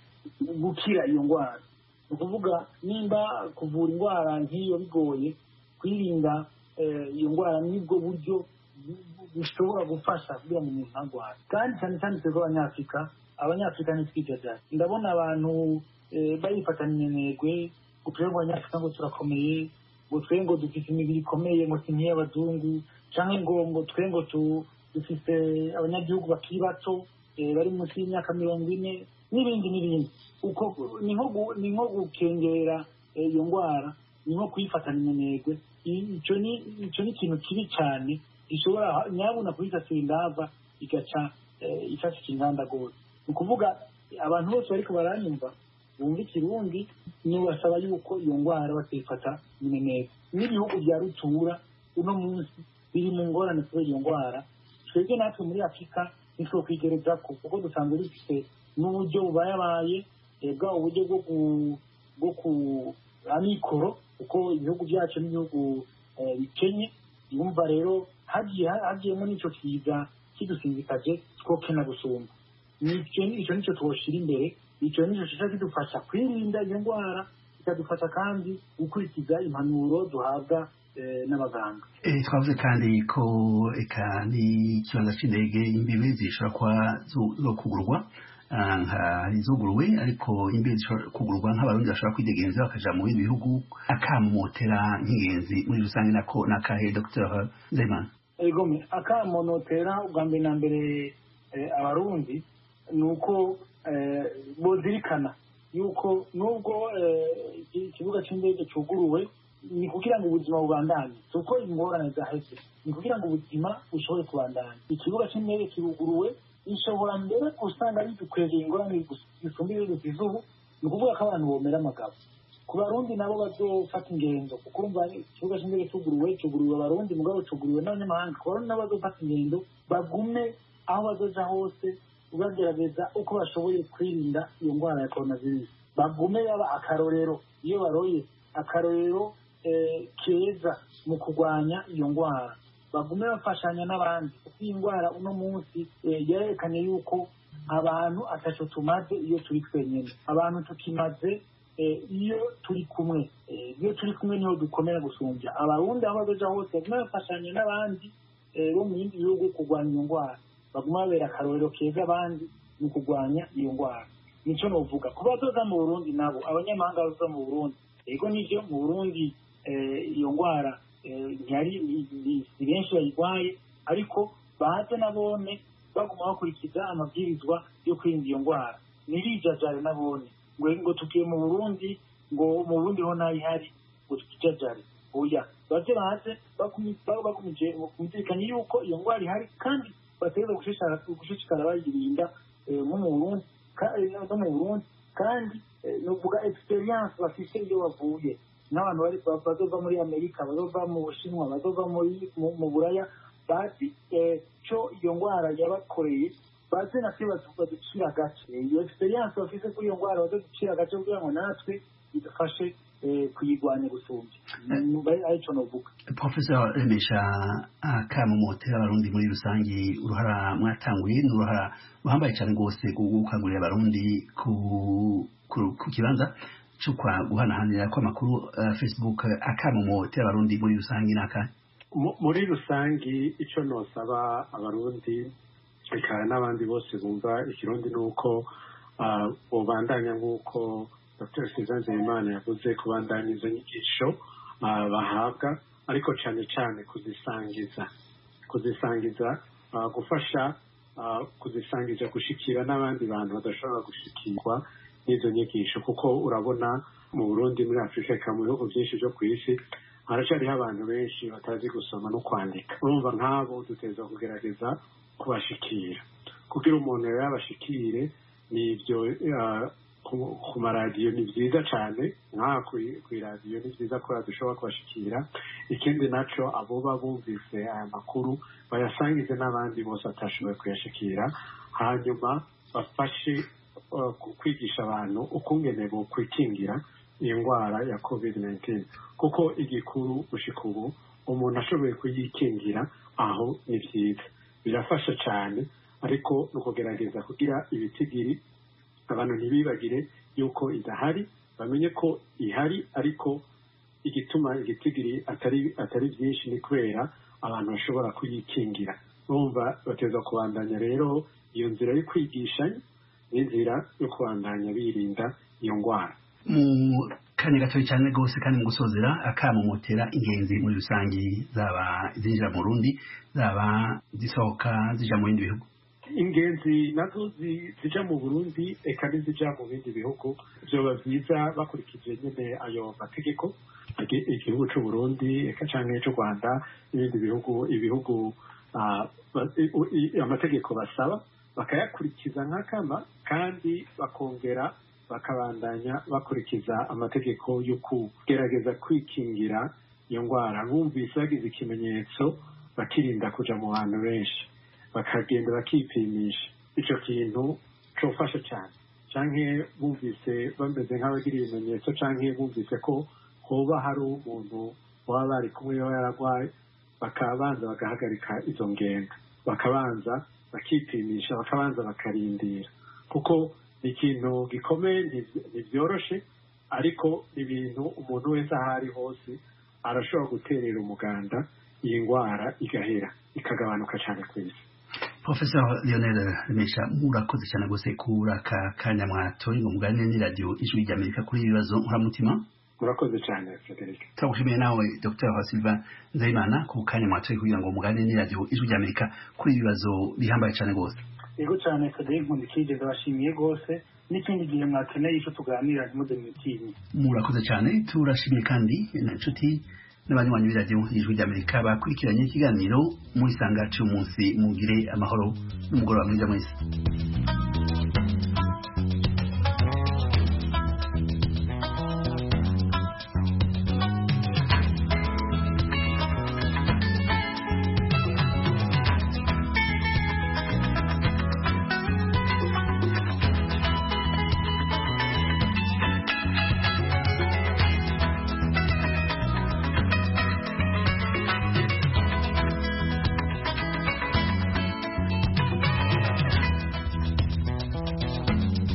[SPEAKER 5] gukira iyo ndwara. Ni ukuvuga nimba kuvura indwara nk'iyo bigoye, kwirinda iyo ndwara nibwo buryo bushobora gufasha kugira ngo umuntu ntarware. Kandi cyane cyane twebwe abanyafurika abanyafurika ntitwijajara. Ndabona abantu bayifatanya intego ngo twebwe abanyafurika ngo turakomeye, ngo twebwe ngo dufite imibiri ikomeye, ngo si nk'iy'abazungu, canke ngo ngo twebwe ngo dufite abanyagihugu bakiri bato bari munsi y'imyaka mirongo ine n'ibindi n'ibindi. Uko ni nko gukengera iyo ndwara, ni nko kuyifatanya intego. Ico ni ico ni ikintu kibi cyane gishobora nyabuna kuyisasira indava igaca ifasha inganda gose. Ni ukuvuga abantu bose bariko baranyumva bumva ikirundi, nibasaba yuko iyo ndwara batayifata neza. N'ibihugu bya rutura uno munsi biri mu ngorane kubera iyo ndwara, twebwe natwe muri Afurika nitwo kwigerezako kuko dusanzwe dufite n'uburyo bubayabaye bwa uburyo bwo ku amikoro, kuko ibihugu byacu n'ibihugu bikenye. Yumva rero hagiye hagiyemo n'ico kiza kidusinzikaje twokena gusumba. Nico nico nico twoshira imbere, ico nico kishaka kidufasha kwirinda iyo ndwara, ikadufasha kandi gukurikiza impanuro duhabwa n'abaganga.
[SPEAKER 1] Eh twavuze kandi ko eka ni ikibanza c'indege imbibe zishobora kuba zo kugurwa nka izuguruwe, ariko imbibe zishobora kugurwa nk'abarundi bashobora kwidegenza bakaja mu bindi bihugu. Akamotera nk'ingenzi muri rusange nako nakahe Dr Nzeyimana?
[SPEAKER 5] Egome, akamonotera ubwa mbere na mbere abarundi nuko bozirikana yuko nubwo ikibuga c'indege cuguruwe ni kugira ngo ubuzima bubandanye, kuko ingorane zaheze, ni kugira ngo ubuzima bushobore kubandanya. Ikibuga c'indege kiruguruwe ishobora mbere usanga bidukwegeye ingorane zisumbire izubu, ni ukuvuga ko abantu bomera amagabo. Ku barundi nabo bazofata ingendo, kuko urumva ikibuga c'indege cuguruwe cuguruwe abarundi mugabo cuguruwe n'abanyamahanga, ku barundi nabo bazofata ingendo bagume aho bazoja hose bagerageza uko bashoboye kwirinda iyo ndwara ya coronavirus. Bagume baba akarorero, iyo baroye akarorero keza mu kurwanya iyo ndwara, bagume bafashanya n'abandi, kuko iyi ndwara uno munsi yerekanye yuko abantu ataco tumaze iyo turi twenyene, abantu tukimaze iyo turi kumwe. Iyo turi kumwe niho dukomera gusumbya. Abarundi aho bazoja hose bagume bafashanya n'abandi bo mu bindi bihugu kurwanya iyo ndwara, baguma babera akarorero keza abandi mu kurwanya iyo ndwara. Nico novuga ku bazoza mu Burundi nabo, abanyamahanga bazoza mu Burundi, ego nivyo mu Burundi iyo ndwara ntiyari si benshi bayirwaye, ariko baze nabone baguma bakurikiza amabwirizwa yo kwirinda iyo ndwara. Nirijajare nabone ngo ngo tugiye mu Burundi, ngo mu Burundi ho nayihari ngo tukijajare. Oya, baze baze bakumije kumvikana yuko iyo ndwara ihari, kandi bategeza gushishikara bayirinda nko mu Burundi no mu Burundi. Kandi novuga experience bafise iyo bavuye n'abantu bari bazova muri Amerika, bazova mu Bushinwa, bazova muri mu Buraya, bazi cyo iyo ndwara yabakoreye, baze natwe baducira agace. Iyo experience bafise kuri iyo ndwara baducira agace kugira ngo natwe idufashe kuyirwanya gusumbya. Arico novuga.
[SPEAKER 1] Professor Remesha, akamumotera abarundi muri rusangi, uruhara mwatanguye n'uruhara ruhambaye cyane rwose gukangurira abarundi ku ku kibanza cyo kwa guhanahanira kw'amakuru uh, Facebook. Akamumotera abarundi muri rusangi naka
[SPEAKER 4] muri rusangi ico nosaba abarundi eka n'abandi bose bumva ikirundi nuko ubandanya nk'uko Doctor Suzanne Nzeyimana yavuze, kubandanya izo nyigisho bahabwa, ariko cyane cyane kuzisangiza kuzisangiza gufasha kuzisangiza gushikira n'abandi bantu badashobora gushikirwa n'izo nyigisho, kuko urabona mu Burundi, muri Afurika, eka mu bihugu byinshi byo ku isi haracariho abantu benshi batazi gusoma no kwandika. Urumva nk'abo duteza kugerageza kubashikira, kugira umuntu yabashikire. Nibyo ku maradiyo ni byiza cyane, nka ku iradiyo ni byiza ko dushobora kubashikira. Ikindi naco abo babumvise aya makuru bayasangize n'abandi bose atashoboye kuyashikira, hanyuma bafashe kwigisha abantu ukungene bo kwikingira iyi ndwara ya covid nineteen, kuko igikuru gushika ubu umuntu ashoboye kuyikingira aho ni byiza, birafasha cyane. Ariko nukugerageza kugira ibitigiri abantu ntibibagire yuko idahari, bamenye ko ihari, ariko igituma igitigiri atari atari byinshi ni kubera abantu bashobora kuyikingira. Urumva bateza kubandanya rero iyo nzira yo kwigishanya n'inzira yo kubandanya birinda iyo ndwara.
[SPEAKER 1] Mu kanya gatoya cyane rwose kandi mu gusozera, akamumotera ingenzi muri rusangi, zaba zinjira mu Burundi, zaba zisohoka zija mu bindi bihugu. Ingenzi nazo zija mu Burundi eka n'izija mu bindi bihugu, vyoba vyiza bakurikije nyene ayo mategeko igihugu c'u Burundi eka canke c'u Rwanda n'ibindi bihugu ibihugu amategeko basaba bakayakurikiza nk'akama, kandi bakongera bakabandanya bakurikiza amategeko yo kugerageza kwikingira iyo ndwara. Bumvise bagize ikimenyetso bakirinda kuja mu bantu benshi, bakagenda bakipimisha. Ico kintu cofasha cyane. Canke bumvise bameze nk'abagira ibimenyetso, canke bumvise ko hoba hari umuntu baba bari kumwe yo yaragwaye, bakabanza bagahagarika izo ngendo, bakabanza bakipimisha, bakabanza bakarindira, kuko ni ikintu gikomeye, ntibyoroshe, ariko ibintu umuntu wese ahari hose arashobora guterera umuganda, iyi ndwara igahera ikagabanuka cyane ku isi. Professor Lionel Remesha, murakoze cyane gose kuri aka kanya mwatoye ngo muganire n'iradiyo Ijwi ry'Amerika kuri ibibazo nkuramutima. Murakoze cyane Frederic. Turagushimiye nawe Doctor Suzanne Nzeyimana ku kanya mwatoye kugira ngo muganire n'iradiyo Ijwi ry'Amerika kuri ibibazo bihambaye cyane gose. Yego cyane Frederic, nkundikije ndabashimiye gose, n'ikindi gihe mwakeneye icyo tuganira ntimuze mwitinya. Murakoze cyane, turashimiye kandi inshuti n'abanywanyi b'iradiyo Ijwi ry'Amerika bakurikiranye ikiganiro muri sanga cy'umunsi. Mugire amahoro n'umugoroba mwiza mwese.